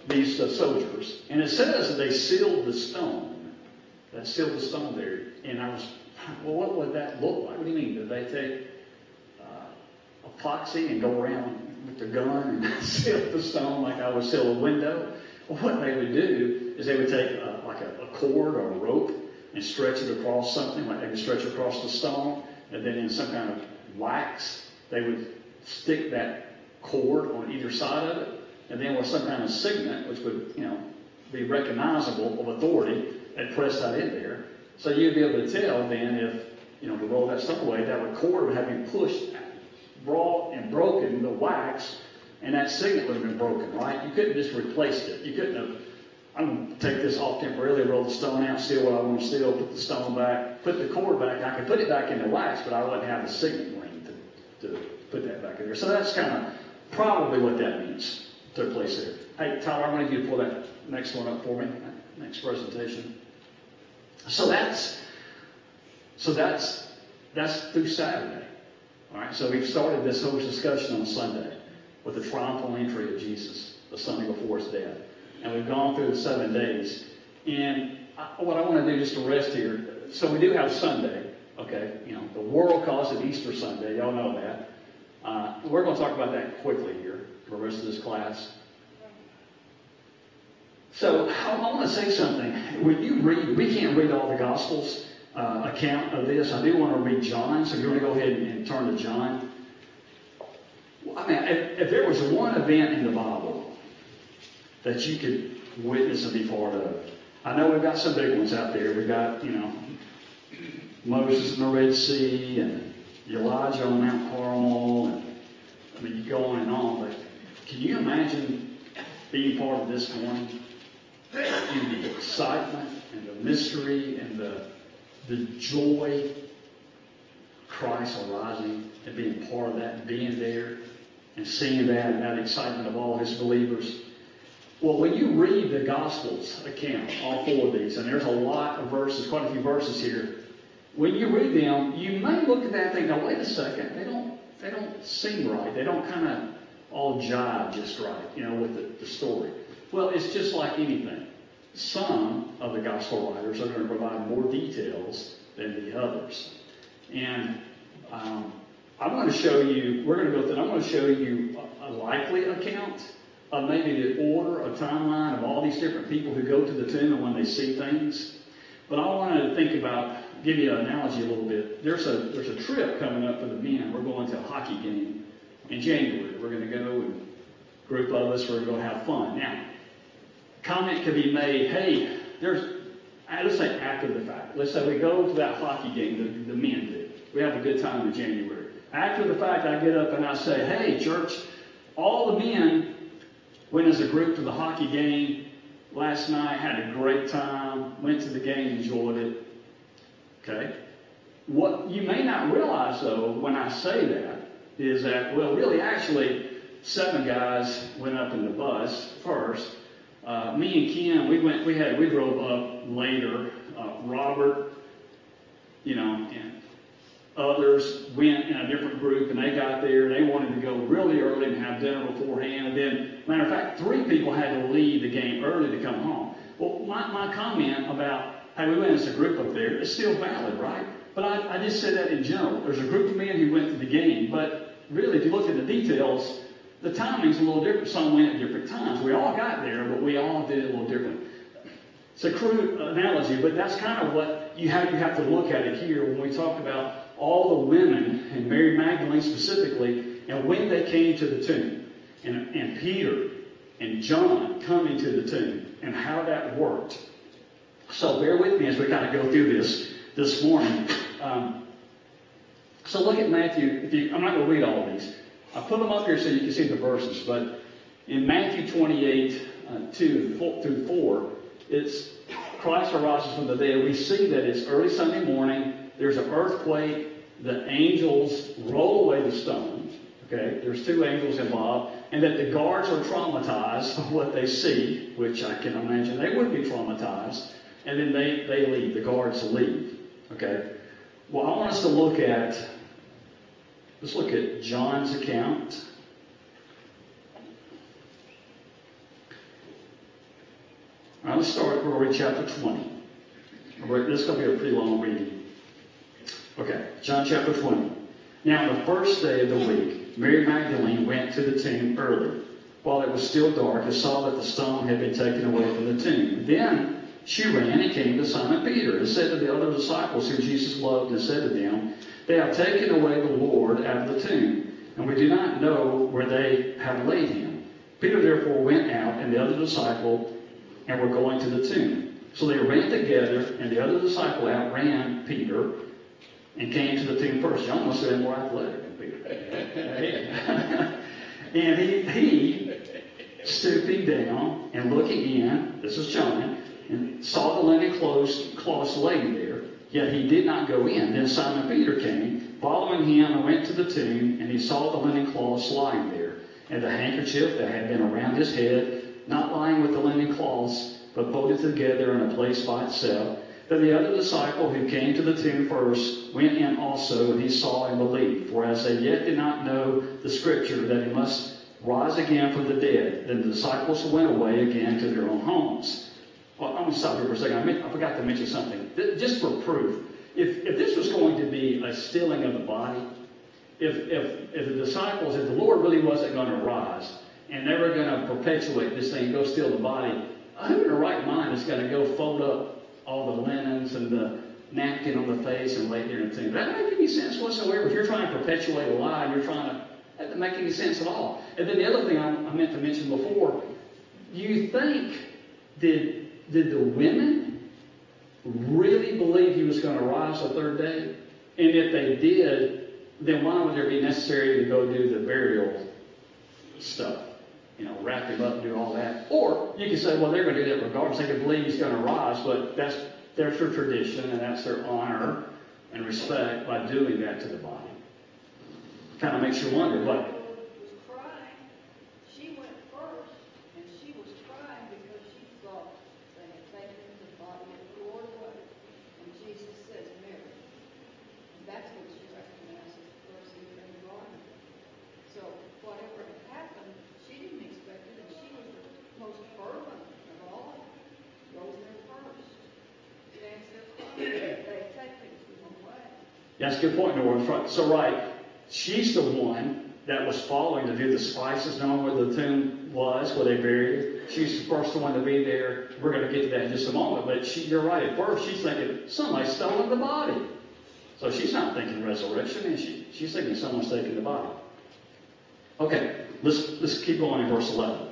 these uh, soldiers, and it says that they sealed the stone. They sealed the stone there, and I was, well, what would that look like? What do you mean? Did they take uh, epoxy and go around with the gun and seal the stone like I would seal a window? Well, what they would do is they would take a, like a, a cord or a rope and stretch it across something, like they would stretch it across the stone, and then in some kind of wax, they would stick that cord on either side of it, and then with some kind of signet, which would, you know, be recognizable of authority, and press that in there. So you'd be able to tell then if, you know, to roll that stone away, that cord would have been pushed, brought and broken the wax, and that signet would have been broken, right? You couldn't just replace it. You couldn't have, I'm going to take this off temporarily, roll the stone out, seal what I want to seal, put the stone back, put the cord back. I could put it back in the wax, but I wouldn't have the signet ring to, to put that back in there. So that's kind of probably what that means took place there. Hey, Tyler, I want you to pull that next one up for me, next presentation. So that's so that's that's through Saturday. All right. So we've started this whole discussion on Sunday with the triumphal entry of Jesus, the Sunday before his death, and we've gone through the seven days. And I, what I want to do just to rest here. So we do have Sunday. Okay. You know, the world calls it Easter Sunday. Y'all know that. Uh, we're going to talk about that quickly here for the rest of this class. So I, I want to say something. When you read, we can't read all the Gospels uh, account of this. I do want to read John, so you're going to go ahead and, and turn to John. I mean, if, if there was one event in the Bible that you could witness and be part of, I know we've got some big ones out there. We've got, you know, Moses in the Red Sea and Elijah on Mount Carmel, and I mean, you go on and on, but can you imagine being part of this morning? And the excitement and the mystery and the the joy, Christ arising and being part of that and being there and seeing that and that excitement of all his believers. Well, when you read the Gospels account, all four of these, and there's a lot of verses, quite a few verses here, when you read them, you may look at that and think, now wait a second, they don't they don't seem right. They don't kind of all jive just right, you know, with the, the story. Well, it's just like anything. Some of the gospel writers are going to provide more details than the others. And um, I'm going to show you, we're going to go through, I'm going to show you a, a likely account of maybe the order, a timeline of all these different people who go to the tomb and when they see things. But I wanted to think about, give you an analogy a little bit. There's a there's a trip coming up for the men. We're going to a hockey game in January. We're going to go, and a group of us, we're going to have fun. Now, comment could be made, hey, there's, let's say after the fact. Let's say we go to that hockey game, the, the men do. We have a good time in January. After the fact, I get up and I say, hey, church, all the men went as a group to the hockey game last night, had a great time, went to the game, enjoyed it. Okay? What you may not realize, though, when I say that, is that, well, really, actually, seven guys went up in the bus first. Uh, me and Ken, we went, we had, we drove up later. Uh, Robert, you know, and others went in a different group, and they got there, and they wanted to go really early and have dinner beforehand. And then, matter of fact, three people had to leave the game early to come home. Well, my, my comment about, hey, we went as a group up there, is still valid, right? But I, I just said that in general. There's a group of men who went to the game, but really, if you look at the details, the timing's a little different. Some went at different times. We all got there, but we all did it a little different. It's a crude analogy, but that's kind of what you have, you have to look at it here when we talk about all the women, and Mary Magdalene specifically, and when they came to the tomb, and, and Peter and John coming to the tomb, and how that worked. So bear with me as we kind of go through this this morning. Um, so look at Matthew. If you, I'm not going to read all of these. I put them up here so you can see the verses. But in Matthew twenty-eight, uh, two through four, it's Christ arises from the dead. We see that it's early Sunday morning. There's an earthquake. The angels roll away the stones. Okay, there's two angels involved, and that the guards are traumatized by what they see, which I can imagine they would be traumatized. And then they, they leave. The guards leave. Okay. Well, I want us to look at, let's look at John's account. to start, we're going to read chapter twenty. This is going to be a pretty long reading. Okay, John chapter twenty. Now, the first day of the week, Mary Magdalene went to the tomb early, while it was still dark, and saw that the stone had been taken away from the tomb. Then she ran and came to Simon Peter and said to the other disciples whom Jesus loved, and said to them, "They have taken away the Lord out of the tomb, and we do not know where they have laid him." Peter therefore went out, and the other disciple, and were going to the tomb. So they ran together, and the other disciple outran Peter and came to the tomb first. John must have been more athletic than Peter. And he, he, stooping down and looking in, this is John, and saw the linen clothes, cloths laid there, yet he did not go in. Then Simon Peter came, following him, and went to the tomb, and he saw the linen cloths lying there, and the handkerchief that had been around his head, not lying with the linen cloths, but folded together in a place by itself. Then the other disciple who came to the tomb first went in also, and he saw and believed. For as they yet did not know the scripture that he must rise again from the dead, then the disciples went away again to their own homes. Well, I'm going to stop here for a second. I, meant, I forgot to mention something. Just for proof, if, if this was going to be a stealing of the body, if, if, if the disciples, if the Lord really wasn't going to rise, and they were going to perpetuate this thing and go steal the body, who in their right mind is going to go fold up all the linens and the napkin on the face and lay there in the tomb? That doesn't make any sense whatsoever. If you're trying to perpetuate a lie, and you're trying to, that doesn't make any sense at all. And then the other thing I, I meant to mention before, you think, did did the women really believe he was going to rise the third day? And if they did, then why would there be necessary to go do the burial stuff? You know, wrap him up and do all that. Or you could say, well, they're going to do that regardless. They could believe he's going to rise, but that's their tradition and that's their honor and respect by doing that to the body. Kind of makes you wonder, but was crying. She went first, and she was crying because she thought they had taken the body of the Lord away. And Jesus said, "Mary." And that's what she recognized as the person in the garden. So whatever had happened, she didn't expect it, and she was the most fervent of all. Goes there first. Stands there crying. They had taken him away. That's a good point, Nora. So right. She's the one that was following to do the spices, knowing where the tomb was, where they buried it. She's the first one to be there. We're going to get to that in just a moment. But she, you're right. At first, she's thinking, somebody's stolen the body. So she's not thinking resurrection, is she? She's thinking someone's taking the body. Okay, let's, let's keep going in verse eleven.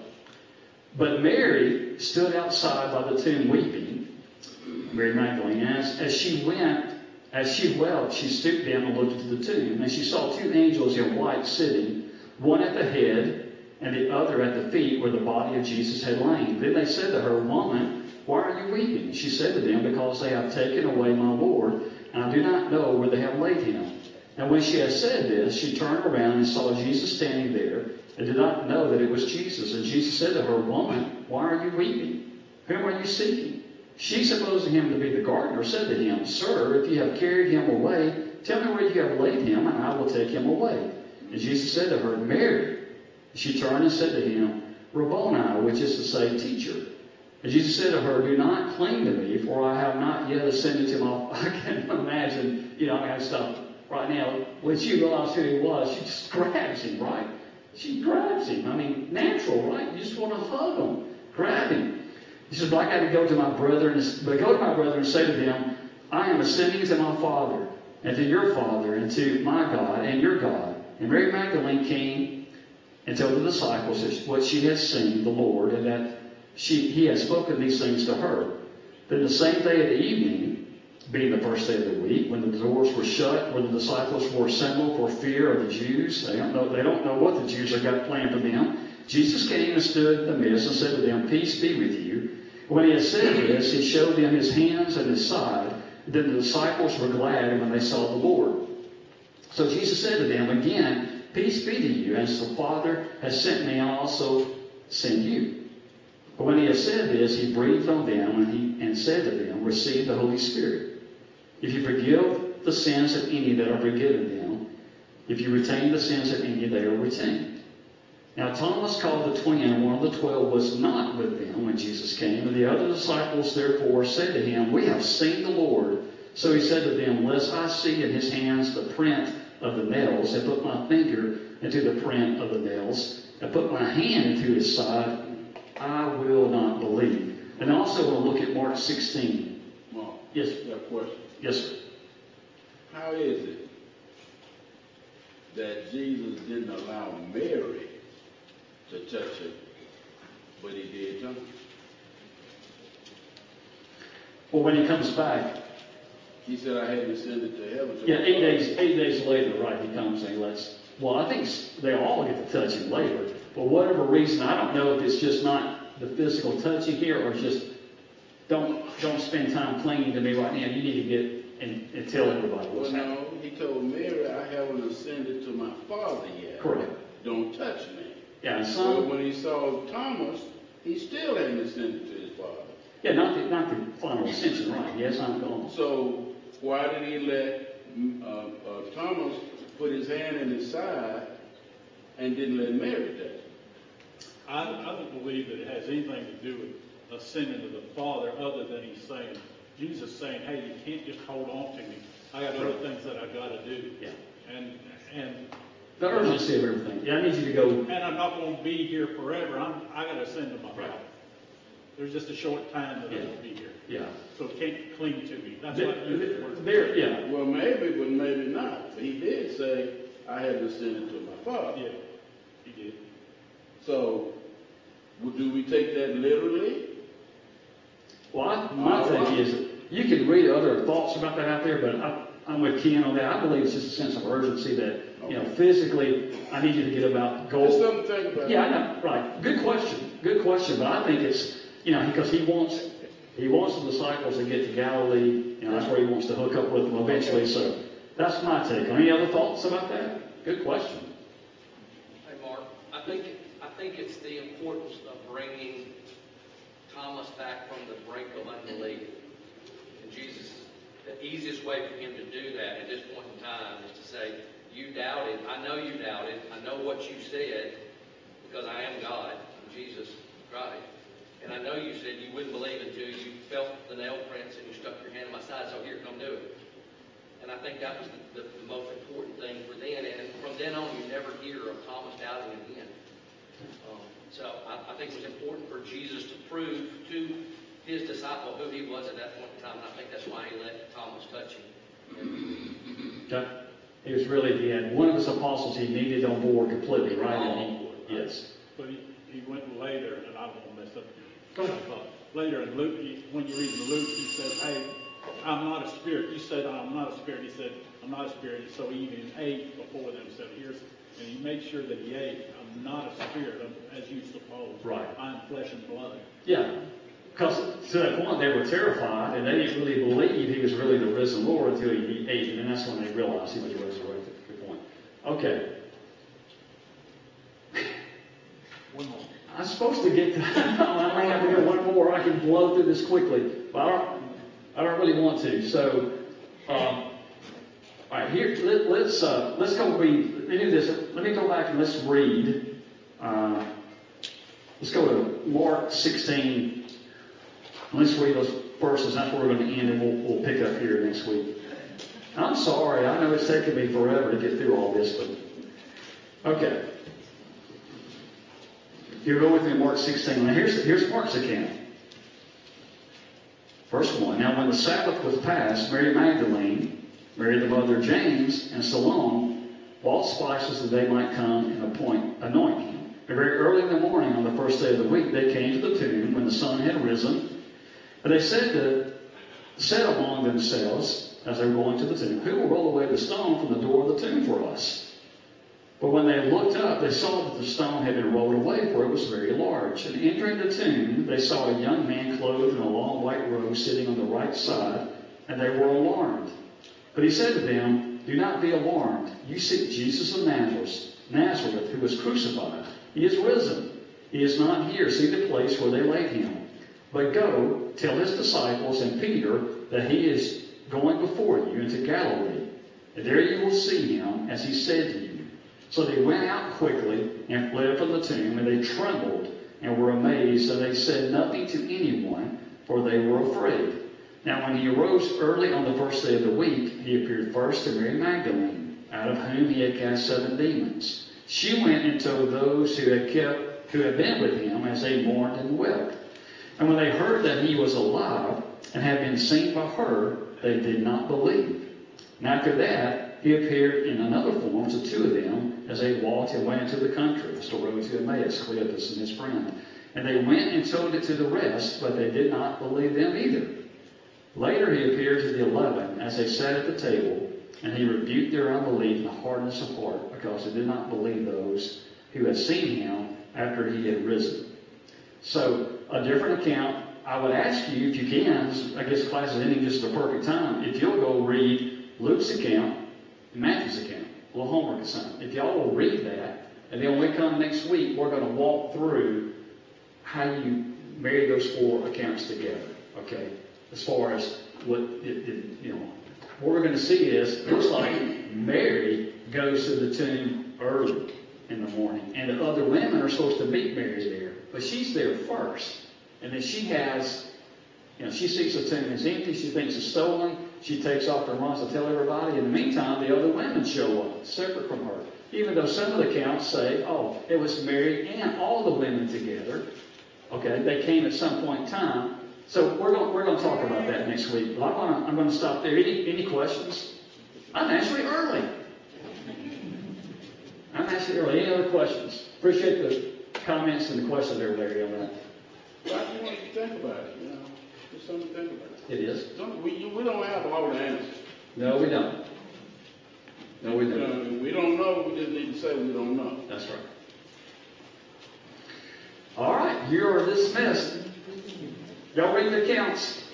But Mary stood outside by the tomb weeping, Mary Magdalene, as, as she went As she wept, she stooped down and looked into the tomb, and she saw two angels in white sitting, one at the head and the other at the feet where the body of Jesus had lain. Then they said to her, "Woman, why are you weeping?" She said to them, "Because they have taken away my Lord, and I do not know where they have laid him." And when she had said this, she turned around and saw Jesus standing there, and did not know that it was Jesus. And Jesus said to her, "Woman, why are you weeping? Whom are you seeking?" She, supposing him to be the gardener, said to him, "Sir, if you have carried him away, tell me where you have laid him, and I will take him away." And Jesus said to her, "Mary." She turned and said to him, "Rabboni," which is to say, teacher. And Jesus said to her, "Do not cling to me, for I have not yet ascended to my..." I can imagine, you know, I have stuff right now. When she realized who he was, she just grabs him, right? She grabs him. I mean, natural, right? You just want to hug him, grab him. He says, "But I got to go to my brethren, but go to my brethren and say to them, I am ascending to my Father, and to your Father, and to my God, and your God." And Mary Magdalene came and told the disciples what she had seen the Lord, and that she, he had spoken these things to her. Then the same day at evening, being the first day of the week, when the doors were shut, where the disciples were assembled for fear of the Jews, they don't know, they don't know what the Jews have got planned for them, Jesus came and stood in the midst and said to them, "Peace be with you." When he had said this, he showed them his hands and his side. Then the disciples were glad when they saw the Lord. So Jesus said to them again, "Peace be to you. As the Father has sent me, I also send you." But when he had said this, he breathed on them and, he, and said to them, "Receive the Holy Spirit. If you forgive the sins of any, that are forgiven them. If you retain the sins of any, they are retained." Now Thomas, called the twin, one of the twelve, was not with them when Jesus came. And the other disciples therefore said to him, We have seen the Lord. So he said to them, Lest I see in his hands the print of the nails, and put my finger into the print of the nails, and put my hand into his side, I will not believe. And also we'll look at Mark sixteen. Mark, yes. I have a question. Yes, sir. How is it that Jesus didn't allow Mary to touch him, but he did John? Well, when he comes back, he said, I had ascended to heaven. Yeah, eight days, eight days later, right, he comes and he lets, well, I think they all get to touch him later. For whatever reason, I don't know if it's just not the physical touching here or just don't don't spend time clinging to me right now. You need to get and, and tell everybody what's well, happening. No, he told Mary, I haven't ascended to my Father yet. Correct. Don't touch me. Yeah, and some, but when he saw Thomas, he still hadn't ascended to his Father. Yeah, not the, not the final ascension, right. He has not gone. So why did he let uh, uh, Thomas put his hand in his side and didn't let Mary touch him? I, I don't believe that it has anything to do with ascending to the Father other than he's saying, Jesus saying, hey, you can't just hold on to me. I got other things that I got to do. Yeah. And, and the urgency of everything. Yeah, I need you to go. And I'm not going to be here forever. I'm, I got to ascend to my right. Father. There's just a short time that yeah. I will be here. Yeah. So it can't cling to me. That's there, what I use the word. There, yeah. Well, maybe, but maybe not. He did say, I had ascended to my Father. Yeah, he did. So, do we take that literally? Well, I, my All take right. is that you can read other thoughts about that out there, but I, I'm with Ken on that. I believe it's just a sense of urgency that, okay. you know, physically, I need you to get about goal. Just something to think about. Yeah, I know. Right. Good question. Good question. But I think it's, you know, because he wants, he wants the disciples to get to Galilee. You know, that's where he wants to hook up with them eventually. Okay. So that's my take. Any other thoughts about that? Good question. Hey, Mark. I think I think it's the importance of bringing Thomas back from the brink of unbelief. And Jesus, the easiest way for him to do that at this point in time is to say, you doubted. I know you doubted. I know what you said because I am God, Jesus Christ. And I know you said you wouldn't believe until you felt the nail prints and you stuck your hand in my side. So here, come do it. And I think that was the, the, the most important thing for then. And from then on, you never hear of Thomas doubting again. Um, so I, I think it was important for Jesus to prove to his disciple who he was at that point in time. And I think that's why he let Thomas touch him. Okay. He was really, he had one of his apostles he needed on board completely, right? All on board. Yes. But he, he went later, and I don't want to mess up. Uh, later in Luke, he, when you read in Luke, he says, hey, I'm not a spirit. You said, I'm not a spirit. He said, I'm not a spirit. So he even ate before them. So here's, and he made sure that he ate, I'm not a spirit, as you suppose. Right. I'm flesh and blood. Yeah. Because to that point, they were terrified, and they didn't really believe he was really the risen Lord until he ate him, and that's when they realized he was resurrected. Good point. Okay. One more. I'm supposed to get to, I may have to go one more. I can blow through this quickly, but I don't, I don't really want to. So, um, all right, here, let, let's, uh, let's go read. Let me do this. Let me go back and let's read. Uh, let's go to Mark sixteen. Let's read those verses. That's where we're going to end, and we'll, we'll pick up here next week. I'm sorry. I know it's taken me forever to get through all this, but okay. You go with me in Mark sixteen. Now here's, here's Mark's account. Verse one. Now when the Sabbath was past, Mary Magdalene, Mary the mother of James, and Salome bought spices that they might come and appoint, anoint him. And very early in the morning on the first day of the week, they came to the tomb when the sun had risen. And they said to, said among themselves, as they were going to the tomb, who will roll away the stone from the door of the tomb for us? But when they looked up, they saw that the stone had been rolled away, for it was very large. And entering the tomb, they saw a young man clothed in a long white robe sitting on the right side, and they were alarmed. But he said to them, do not be alarmed. You seek Jesus of Nazareth, Nazareth, who was crucified. He is risen. He is not here. See the place where they laid him. But go, tell his disciples and Peter that he is going before you into Galilee. And there you will see him, as he said to you. So they went out quickly and fled from the tomb, and they trembled and were amazed. So they said nothing to anyone, for they were afraid. Now when he arose early on the first day of the week, he appeared first to Mary Magdalene, out of whom he had cast seven demons. She went and told those who had kept, who had been with him, as they mourned and wept. And when they heard that he was alive and had been seen by her, they did not believe. And after that, he appeared in another form to two of them as they walked and went into the country, the road to Emmaus, Cleopas and his friend. And they went and told it to the rest, but they did not believe them either. Later he appeared to the eleven as they sat at the table, and he rebuked their unbelief and hardness of heart, because they did not believe those who had seen him after he had risen. So, a different account. I would ask you, if you can, I guess class is ending just at the perfect time, if you'll go read Luke's account and Matthew's account. A little homework assignment. If y'all will read that, and then when we come next week, we're going to walk through how you marry those four accounts together. Okay? As far as what, it, it, you know, what we're going to see is, it looks like Mary goes to the tomb early in the morning, and the other women are supposed to meet Mary there, but she's there first. And then she has, you know, she sees the tomb is empty, she thinks it's stolen, she takes off and runs to tell everybody. In the meantime, the other women show up, separate from her. Even though some of the accounts say, oh, it was Mary and all the women together. Okay, they came at some point in time. So we're going, we're going to talk about that next week. But I'm going to, I'm going to stop there. Any, any questions? I'm actually early. I'm actually early. Any other questions? Appreciate the comments and the questions there, Larry, on that. Well, I just want you to think about it, you know. Just something to think about. It is. Some, we, we don't have all the answers. No, we don't. No, we don't. Uh, we don't know. We just need to say we don't know. That's right. All right. You are dismissed. Y'all read the accounts.